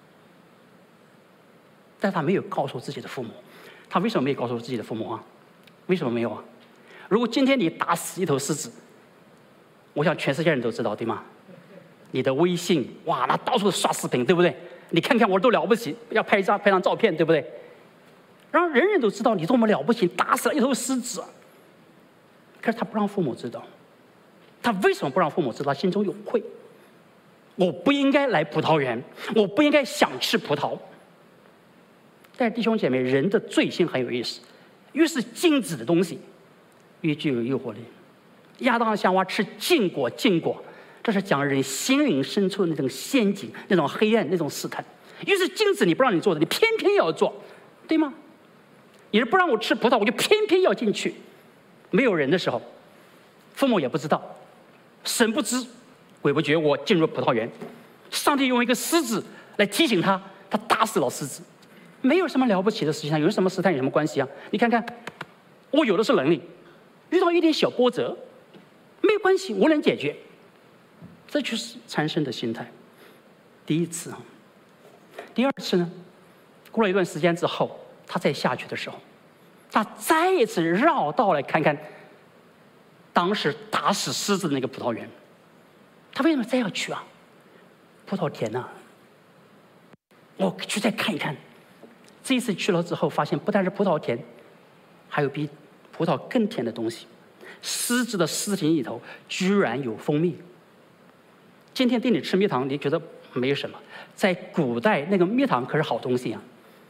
但他没有告诉自己的父母。他为什么没有告诉自己的父母啊？为什么没有啊？如果今天你打死一头狮子，我想全世界人都知道，对吗？你的微信哇，那到处刷视频，对不对？你看看我多了不起，要拍一张拍张照片，对不对？让人人都知道你多么了不起，打死了一头狮子。可是他不让父母知道，他为什么不让父母知道？他心中有愧，我不应该来葡萄园，我不应该想吃葡萄。但是弟兄姐妹，人的罪性很有意思，越是禁止的东西，越具有诱惑力。亚当夏娃吃禁果，禁果，这是讲人心灵深处的那种陷阱、那种黑暗、那种试探。越是禁止你不让你做的，你偏偏要做，对吗？你是不让我吃葡萄，我就偏偏要进去。没有人的时候，父母也不知道，神不知，鬼不觉，我进入葡萄园。上帝用一个狮子来提醒他，他打死了狮子。没有什么了不起的事情，有什么试探有什么关系啊？你看看，我有的是能力，遇到一点小波折，没有关系，我能解决。这就是参生的心态。第一次啊，第二次呢？过了一段时间之后，他再下去的时候，他再一次绕道来看看当时打死狮子的那个葡萄园。他为什么再要去啊？葡萄甜啊，我去再看一看。这一次去了之后，发现不但是葡萄甜，还有比葡萄更甜的东西。狮子的尸体里头居然有蜂蜜。今天对你吃蜜糖，你觉得没有什么，在古代那个蜜糖可是好东西啊。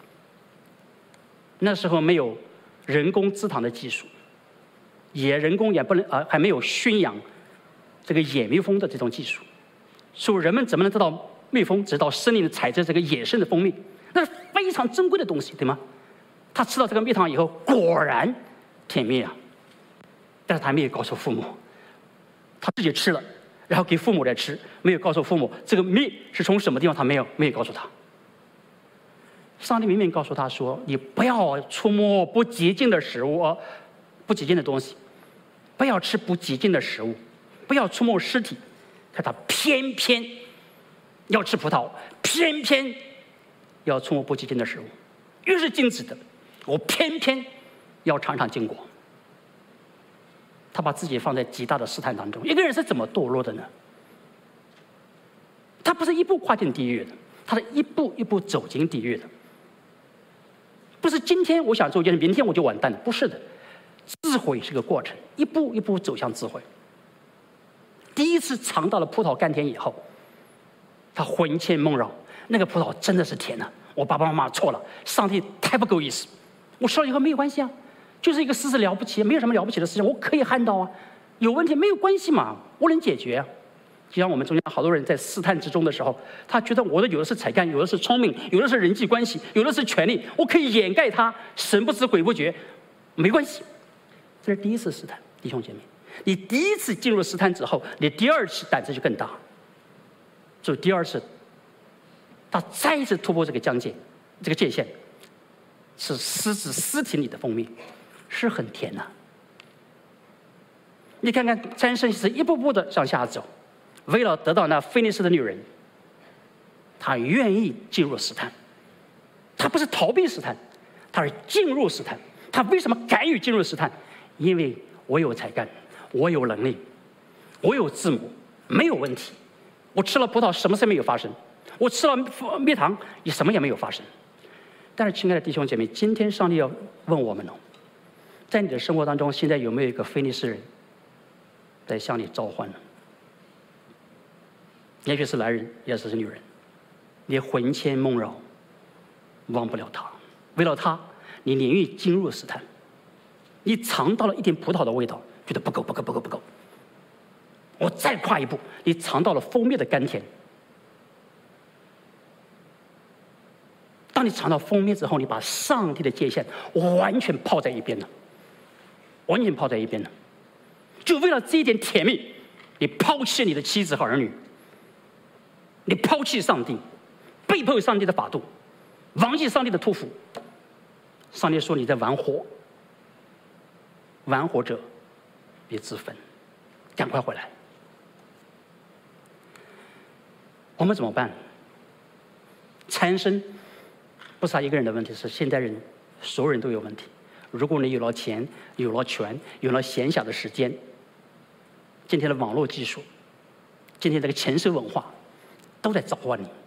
那时候没有人工制糖的技术，也人工也不能啊、呃，还没有驯养这个野蜜蜂的这种技术，所以人们怎么能知道蜜蜂直到森林里采摘这个野生的蜂蜜？那是非常珍贵的东西，对吗？他吃到这个蜜糖以后，果然甜蜜啊！但是他没有告诉父母，他自己吃了，然后给父母来吃，没有告诉父母这个蜜是从什么地方，他没有没有告诉他。上帝明明告诉他说：“你不要触摸不洁净的食物，不洁净的东西，不要吃不洁净的食物，不要触摸尸体。”可他偏偏要吃葡萄，偏偏要触摸不洁净的食物，越是禁止的，我偏偏要尝尝禁果。他把自己放在极大的试探当中。一个人是怎么堕落的呢？他不是一步跨进地狱的，他是一步一步走进地狱的。不是今天我想做一件事，明天我就完蛋了，不是的。智慧是个过程，一步一步走向智慧。第一次尝到了葡萄甘甜以后，他魂牵梦绕，那个葡萄真的是甜的。我爸爸妈妈错了，上帝太不够意思。我说了以后没有关系啊，就是一个事实了不起，没有什么了不起的事情，我可以handle到啊，有问题没有关系嘛，我能解决啊。就像我们中间好多人在试探之中的时候，他觉得我的有的是才干，有的是聪明，有的是人际关系，有的是权力，我可以掩盖他，神不知鬼不觉，没关系。这是第一次试探，弟兄姐妹，你第一次进入试探之后，你第二次胆子就更大。所以第二次，他再一次突破这个疆界，这个界限，是狮子尸体里的蜂蜜，是很甜的、啊。你看看詹森是一步步的向下走。为了得到那菲尼斯的女人，他愿意进入试探。他不是逃避试探，他是进入试探。他为什么敢于进入试探？因为我有才干，我有能力，我有字母，没有问题。我吃了葡萄，什么事没有发生；我吃了蜜糖，也什么也没有发生。但是，亲爱的弟兄姐妹，今天上帝要问我们哦，在你的生活当中，现在有没有一个非利士人在向你召唤呢？也许是男人，也许是女人，你魂牵梦绕，忘不了他。为了他，你宁愿进入试探。你尝到了一点葡萄的味道，觉得不够，不够，不够，不够。我再跨一步，你尝到了蜂蜜的甘甜。当你尝到蜂蜜之后，你把上帝的界限完全抛在一边了，完全抛在一边了。就为了这一点甜蜜，你抛弃你的妻子和儿女。你抛弃上帝， 背叛上帝的法度，忘记上帝的托付。上帝说你在玩火，玩火者别自焚，赶快回来。我们怎么办？产生不是他一个人的问题，是现代人所有人都有问题。如果你有了钱、有了权、有了闲暇的时间，今天的网络技术，今天这个前世文化，都在召唤你。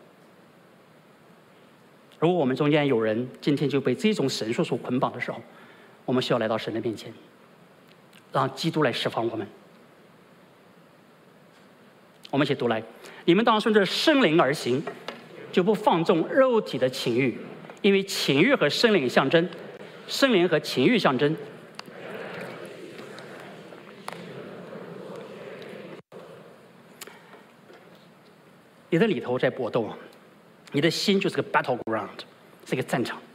如果我们中间有人今天就被这种神术所捆绑的时候，我们需要来到神的面前，让基督来释放我们。我们一起读来：你们当顺着圣灵而行，就不放纵肉体的情欲，因为情欲和圣灵相争，圣灵和情欲相争。你的里头在搏斗，你的心就是个 battleground， 是个战场。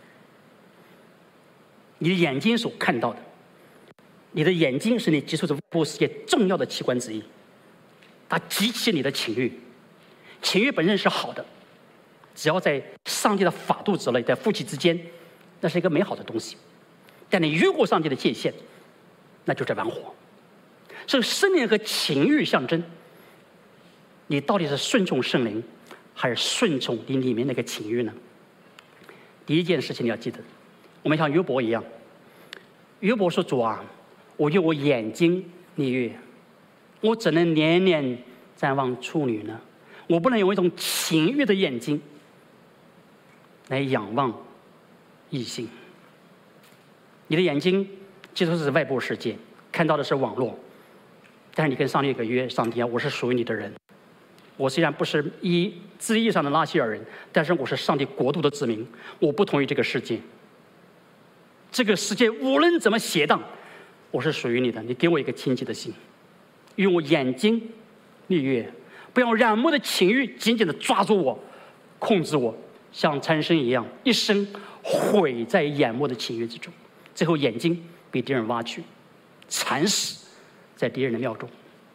你的眼睛所看到的，你的眼睛是你接触这部世界重要的器官之一，它激起你的情欲。情欲本身是好的，只要在上帝的法度之内，在夫妻之间，那是一个美好的东西。但你越过上帝的界限，那就在玩火。所以圣灵和情欲相争，你到底是顺从圣灵，还是顺从你里面那个情欲呢？第一件事情你要记得，我们像约伯一样，约伯说：“主啊，我用我眼睛你悦，我怎能年年瞻望处女呢？我不能用一种情欲的眼睛来仰望异性。”你的眼睛接触的是外部世界，看到的是网络，但是你跟上帝有个约，上帝啊，我是属于你的人。我虽然不是一字义上的拉希尔人，但是我是上帝国度的子民，我不同于这个世界。这个世界无论怎么邪荡，我是属于你的。你给我一个清洁的心，用我眼睛立约，不要染目的情欲紧紧地抓住我，控制我，像参生一样，一生毁在眼目的情欲之中，最后眼睛被敌人挖去，惨死在敌人的庙中。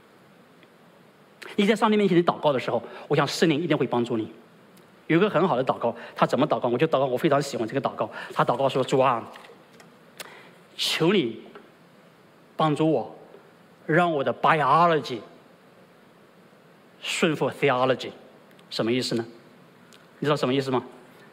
你在上帝面前祷告的时候，我想圣灵一定会帮助你。有一个很好的祷告，他怎么祷告？我就祷告，我非常喜欢这个祷告。他祷告说：“主啊，求你帮助我，让我的 biology 顺服 theology。”什么意思呢？你知道什么意思吗？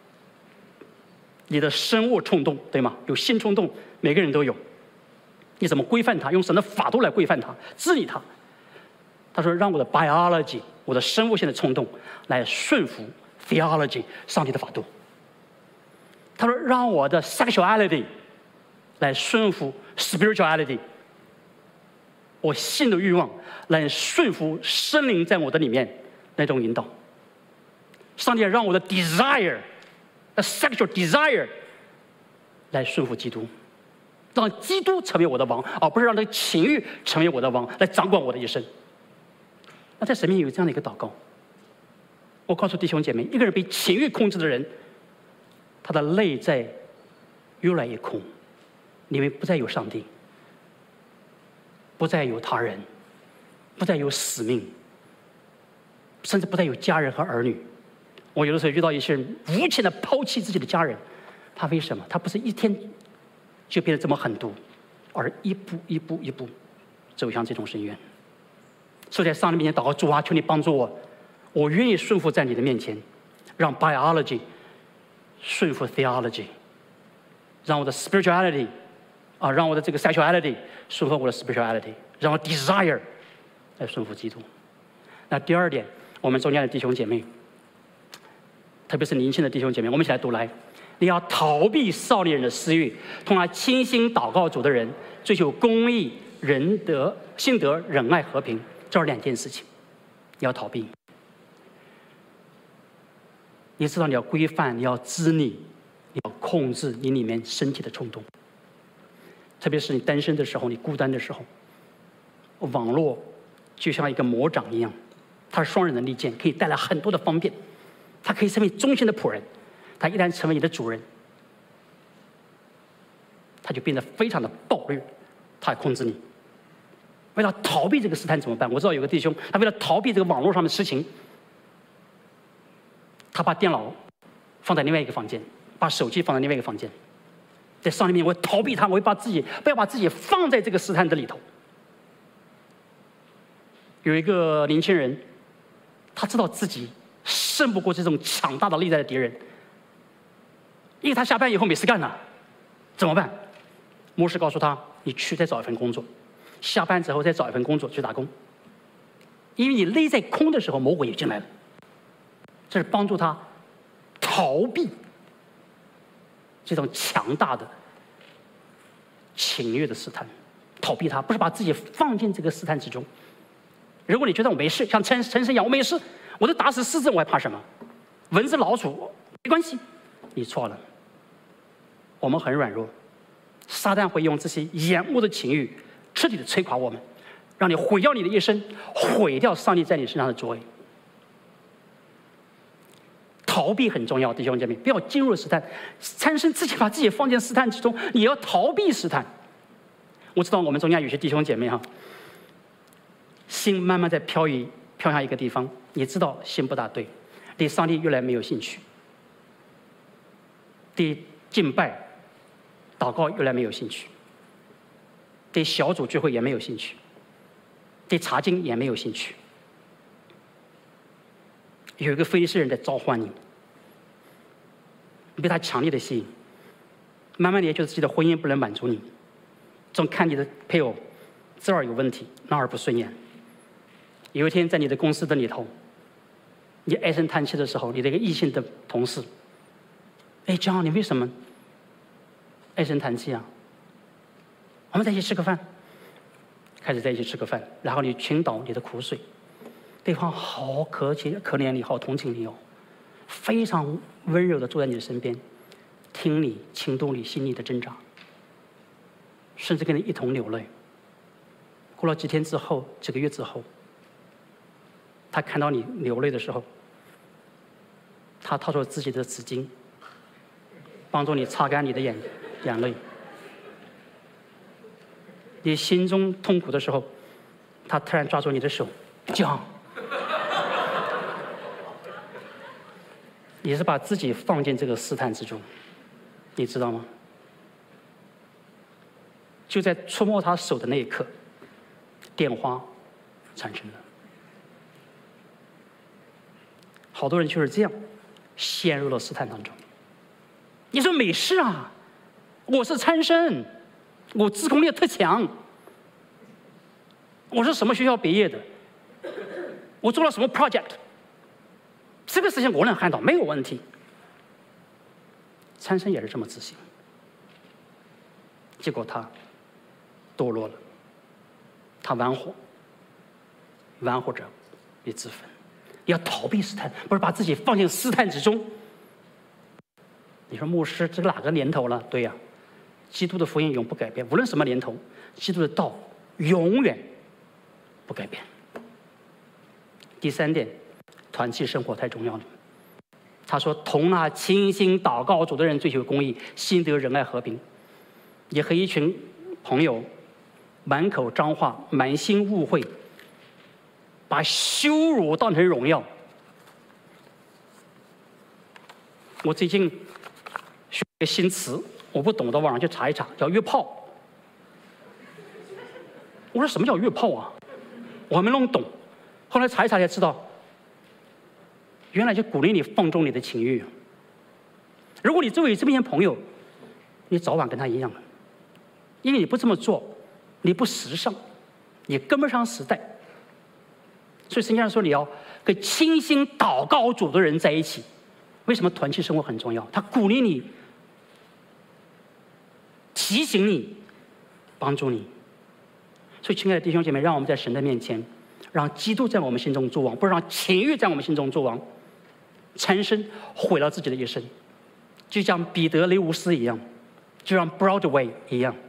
你的生物冲动，对吗？有性冲动，每个人都有。你怎么规范它？用神的法度来规范它，治理它。他说：“让我的 biology， 我的生物性的冲动，来顺服 theology， 上帝的法度。”他说：“让我的 sexuality 来顺服 spirituality， 我性的欲望来顺服圣灵在我的里面那种引导。上帝让我的 desire，the sexual desire 来顺服基督，让基督成为我的王，而不是让这个情欲成为我的王，来掌管我的一生。”那在神面前有这样的一个祷告，我告诉弟兄姐妹，一个人被情欲控制的人，他的内在越来越空，里面不再有上帝，不再有他人，不再有使命，甚至不再有家人和儿女。我有的时候遇到一些人无情的抛弃自己的家人，他为什么？他不是一天就变得这么狠毒，而一步一步一步走向这种深渊。所以在上帝面前祷告：“主啊，求你帮助我，我愿意顺服在你的面前，让 biology 顺服 theology， 让我的 spirituality 啊，让我的这个 sexuality 顺服我的 spirituality， 让我 desire 来顺服基督。”那第二点，我们中间的弟兄姐妹，特别是年轻的弟兄姐妹，我们一起来读来：你要逃避少年人的私欲，同那倾心祷告主的人，追求公义、仁德、信德、仁爱、和平。这是两件事情，你要逃避。你知道你要规范，你要知理，你要控制你里面身体的冲动。特别是你单身的时候，你孤单的时候，网络就像一个魔掌一样，它是双刃的利剑，可以带来很多的方便。它可以成为忠心的仆人，它一旦成为你的主人，它就变得非常的暴虐，它控制你。为了逃避这个试探怎么办？我知道有个弟兄，他为了逃避这个网络上的事情，他把电脑放在另外一个房间，把手机放在另外一个房间，在上帝面前我会逃避他，我会把自己不要把自己放在这个试探的里头。有一个年轻人，他知道自己胜不过这种强大的内在的敌人，因为他下班以后没事干了，怎么办？牧师告诉他：你去再找一份工作，下班之后再找一份工作去打工，因为你内在空的时候，魔鬼也进来了。这是帮助他逃避这种强大的情欲的试探，逃避它，不是把自己放进这个试探之中。如果你觉得我没事，像陈陈生一样，我没事，我都打死狮子，我还怕什么？蚊子、老鼠没关系，你错了。我们很软弱，撒旦会用这些眼目的情欲彻底的摧垮我们，让你毁掉你的一生，毁掉上帝在你身上的作为。逃避很重要，弟兄姐妹，不要进入试探。参生自己把自己放进试探之中，你要逃避试探。我知道我们中间有些弟兄姐妹哈，心慢慢在飘移，飘向一个地方，你知道心不大对，对上帝越来没有兴趣，对敬拜、祷告越来没有兴趣，对小组聚会也没有兴趣，对查经也没有兴趣。有一个非利士人在召唤你，你被他强烈的吸引，慢慢的也觉得自己的婚姻不能满足你，总看你的配偶这儿有问题，那儿不顺眼。有一天在你的公司的里头，你唉声叹气的时候，你的一个异性的同事，哎，江，你为什么唉声叹气啊？我们在一起吃个饭，开始在一起吃个饭，然后你倾倒你的苦水，对方好可怜可怜你，好同情你哦，非常温柔的坐在你的身边，听你倾吐你心里的挣扎，甚至跟你一同流泪。过了几天之后，几个月之后，他看到你流泪的时候，他掏出自己的纸巾，帮助你擦干你的眼眼泪。你心中痛苦的时候，他突然抓住你的手，讲。你是把自己放进这个试探之中，你知道吗？就在触摸他手的那一刻，电话产生了。好多人就是这样陷入了试探当中。你说没事啊，我是参生，我自控力特强，我是什么学校毕业的，我做了什么 project， 这个事情我能handle，没有问题。参生也是这么自信，结果他堕落了，他玩火，玩火者必自焚。要逃避试探，不是把自己放进试探之中。你说牧师，这哪个年头了？对呀、啊，基督的福音永不改变，无论什么年头，基督的道永远不改变。第三点，团契生活太重要了。他说：“同那倾心祷告主的人追求公义，心得仁爱和平。”也和一群朋友满口脏话，满心误会，把羞辱当成荣耀。我最近学一个新词，我不懂，到网上去查一查，叫约炮。我说什么叫约炮啊？我还没弄懂。后来查一查才知道，原来就鼓励你放纵你的情欲。如果你周围有这么一些朋友，你早晚跟他一样了，因为你不这么做，你不时尚，也跟不上时代。所以圣经上说你要跟倾心祷告主的人在一起。为什么团契生活很重要？他鼓励你，提醒你，帮助你。所以亲爱的弟兄姐妹，让我们在神的面前，让基督在我们心中作王，不让情欲在我们心中作王，缠身毁了自己的一生，就像彼得雷乌斯一样，就像 Broadway 一样。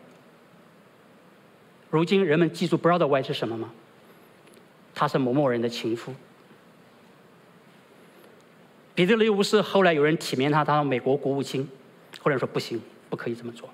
如今人们记住 Broadway 是什么吗？他是某某人的情夫。彼得雷乌斯后来有人提名他当美国国务卿，后来说不行，不可以这么做。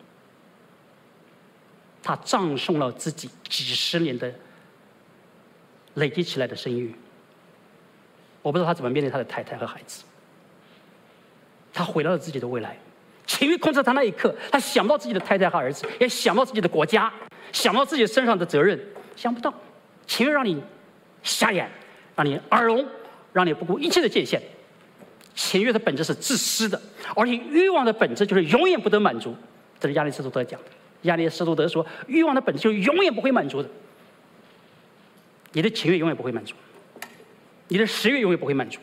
他葬送了自己几十年的累积起来的声誉。我不知道他怎么面对他的太太和孩子。 他毁了自己的未来。情欲控制他那一刻，他想不到自己的太太和儿子，也想不到自己的国家，想不到自己身上的责任，想不到。情欲让你瞎眼，让你耳聋，让你不顾一切的界限。情欲的本质是自私的，而且欲望的本质就是永远不得满足。这是亚里士多德讲的。亚里士多德说，欲望的本质就是永远不会满足的。你的情欲永远不会满足，你的食欲永远不会满足。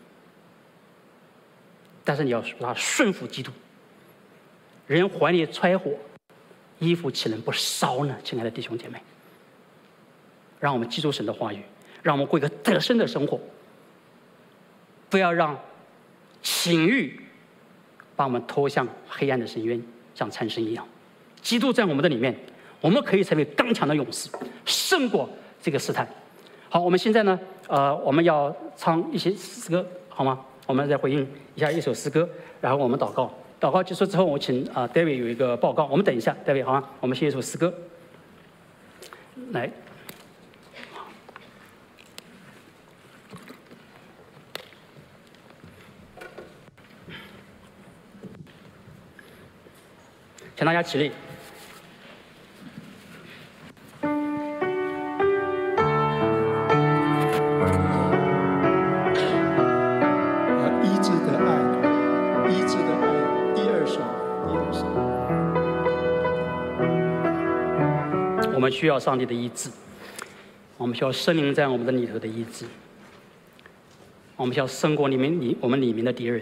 但是你要说他顺服基督。人怀里揣火，衣服岂能不烧呢？亲爱的弟兄姐妹，让我们记住神的话语，让我们过一个得胜的生活，不要让情欲把我们拖向黑暗的深渊，像参生一样。基督在我们的里面，我们可以成为刚强的勇士，胜过这个试探。好，我们现在呢，呃，我们要唱一些诗歌，好吗？我们再回应一下一首诗歌，然后我们祷告。祷告结束之后，我请啊、呃、David 有一个报告。我们等一下 ，David 好吗？我们先一首诗歌，来。请大家起立。 医治的爱，医治的爱，第二首，第二首。 我们需要上帝的医治，我们需要圣灵在我们的里头的医治，我们需要胜过里面里我们里面的敌人。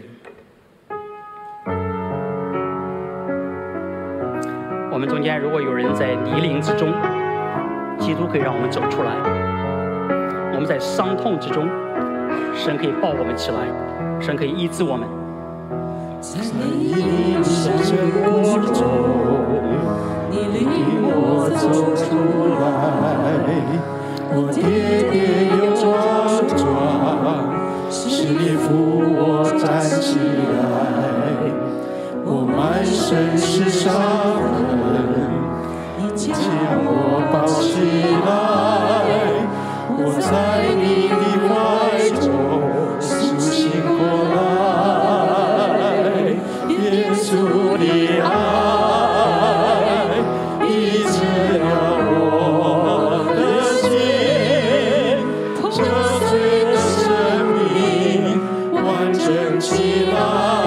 我们中间如果有人在泥泞之中，基督可以让我们走出来；我们在伤痛之中，神可以抱我们起来，神可以医治我们。 在你深深过中，你领我走出来，我跌跌又撞撞，是你扶我站起来，我满身是伤痕，你将我抱起来，我在你的怀中苏醒过来，耶稣的爱医治了我的心，破碎的生命完整起来。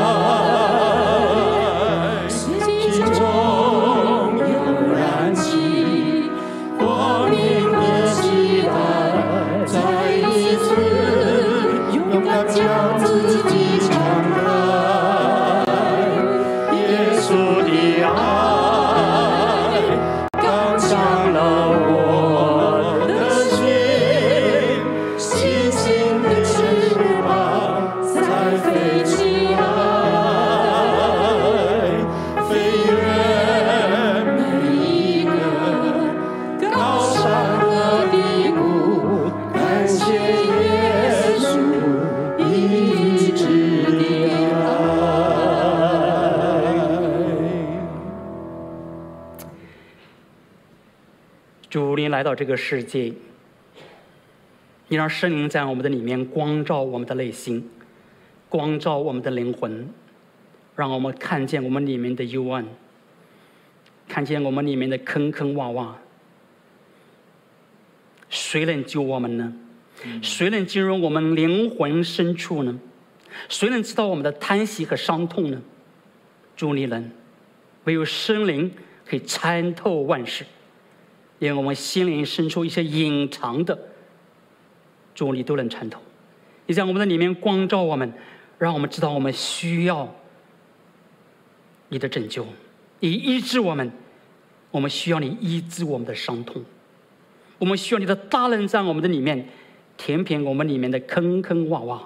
将自己敞开，耶稣的爱刚强了我的心，信心的翅膀再飞起来，飞越每一个高山和低谷，感谢耶稣医治的爱。 主，您来到这个世界，你让圣灵在我们的里面光照我们的内心，光照我们的灵魂，让我们看见我们里面的幽暗，看见我们里面的坑坑洼洼。谁能救我们呢？谁能进入我们灵魂深处呢？谁能知道我们的叹息和伤痛呢？主你能，唯有圣灵可以参透万事，连我们心灵深处一些隐藏的，主你都能参透。你在我们的里面光照我们，让我们知道我们需要你的拯救，你医治我们，我们需要你医治我们的伤痛，我们需要你的大能在我们的里面填平我们里面的坑坑洼洼。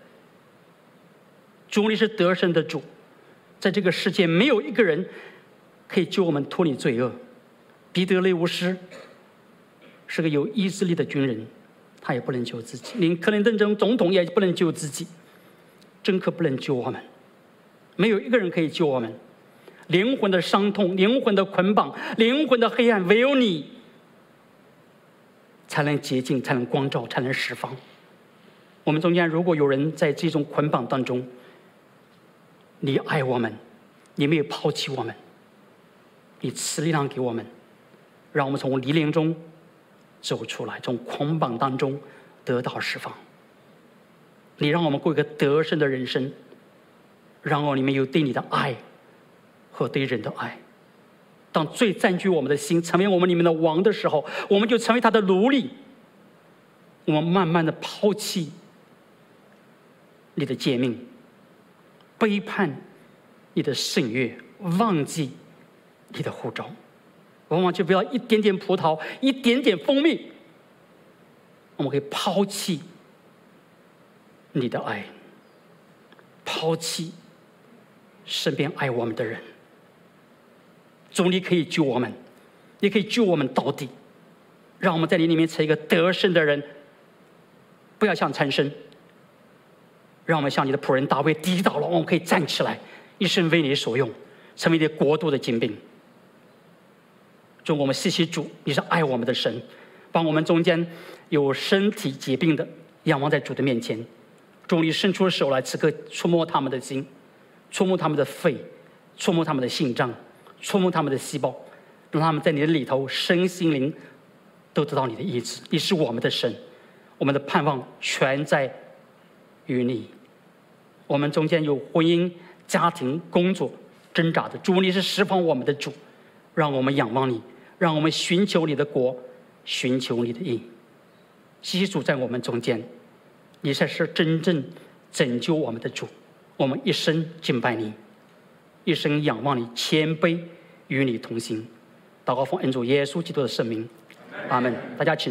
主你是得胜的主，在这个世界没有一个人可以救我们脱离罪恶。彼得雷乌斯是个有意志力的军人，他也不能救自己，连克林顿总总统也不能救自己，真可不能救我们。没有一个人可以救我们。灵魂的伤痛，灵魂的捆绑，灵魂的黑暗，唯有你才能洁净，才能光照，才能释放。我们中间如果有人在这种捆绑当中， 你爱我们，你没有抛弃我们，你赐力量给我们，让我们从泥泞中走出来，从捆绑当中得到释放。你让我们过一个得胜的人生，让我里面有对你的爱和对人的爱。当罪占据我们的心，成为我们里面的王的时候，我们就成为他的奴隶。我们慢慢的抛弃你的诫命，背叛你的圣约，忘记你的呼召，往往就不要一点点葡萄，一点点蜂蜜，我们可以抛弃你的爱，抛弃身边爱我们的人。主，你可以救我们，你可以救我们到底，让我们在你里面成一个得胜的人，不要像参生，让我们像你的仆人大卫跌倒了，我们可以站起来，一生为你所用，成为你国度的精兵。主，我们谢谢主，你是爱我们的神，帮我们中间有身体疾病的仰望在主的面前，主，你伸出手来，此刻触摸他们的心，触摸他们的肺，触摸他们的心脏，触摸他们的细胞，让他们在你的里头身心灵都得到你的医治。你是我们的神，我们的盼望全在于你。我们中间有婚姻、家庭、工作挣扎的，主，你是释放我们的主，让我们仰望你，让我们寻求你的国，寻求你的义。谢谢主在我们中间，你才是真正拯救我们的主。我们一生敬拜你，一生仰望你，谦卑与你同行。祷告奉恩主耶稣基督的圣名，阿门。大家请。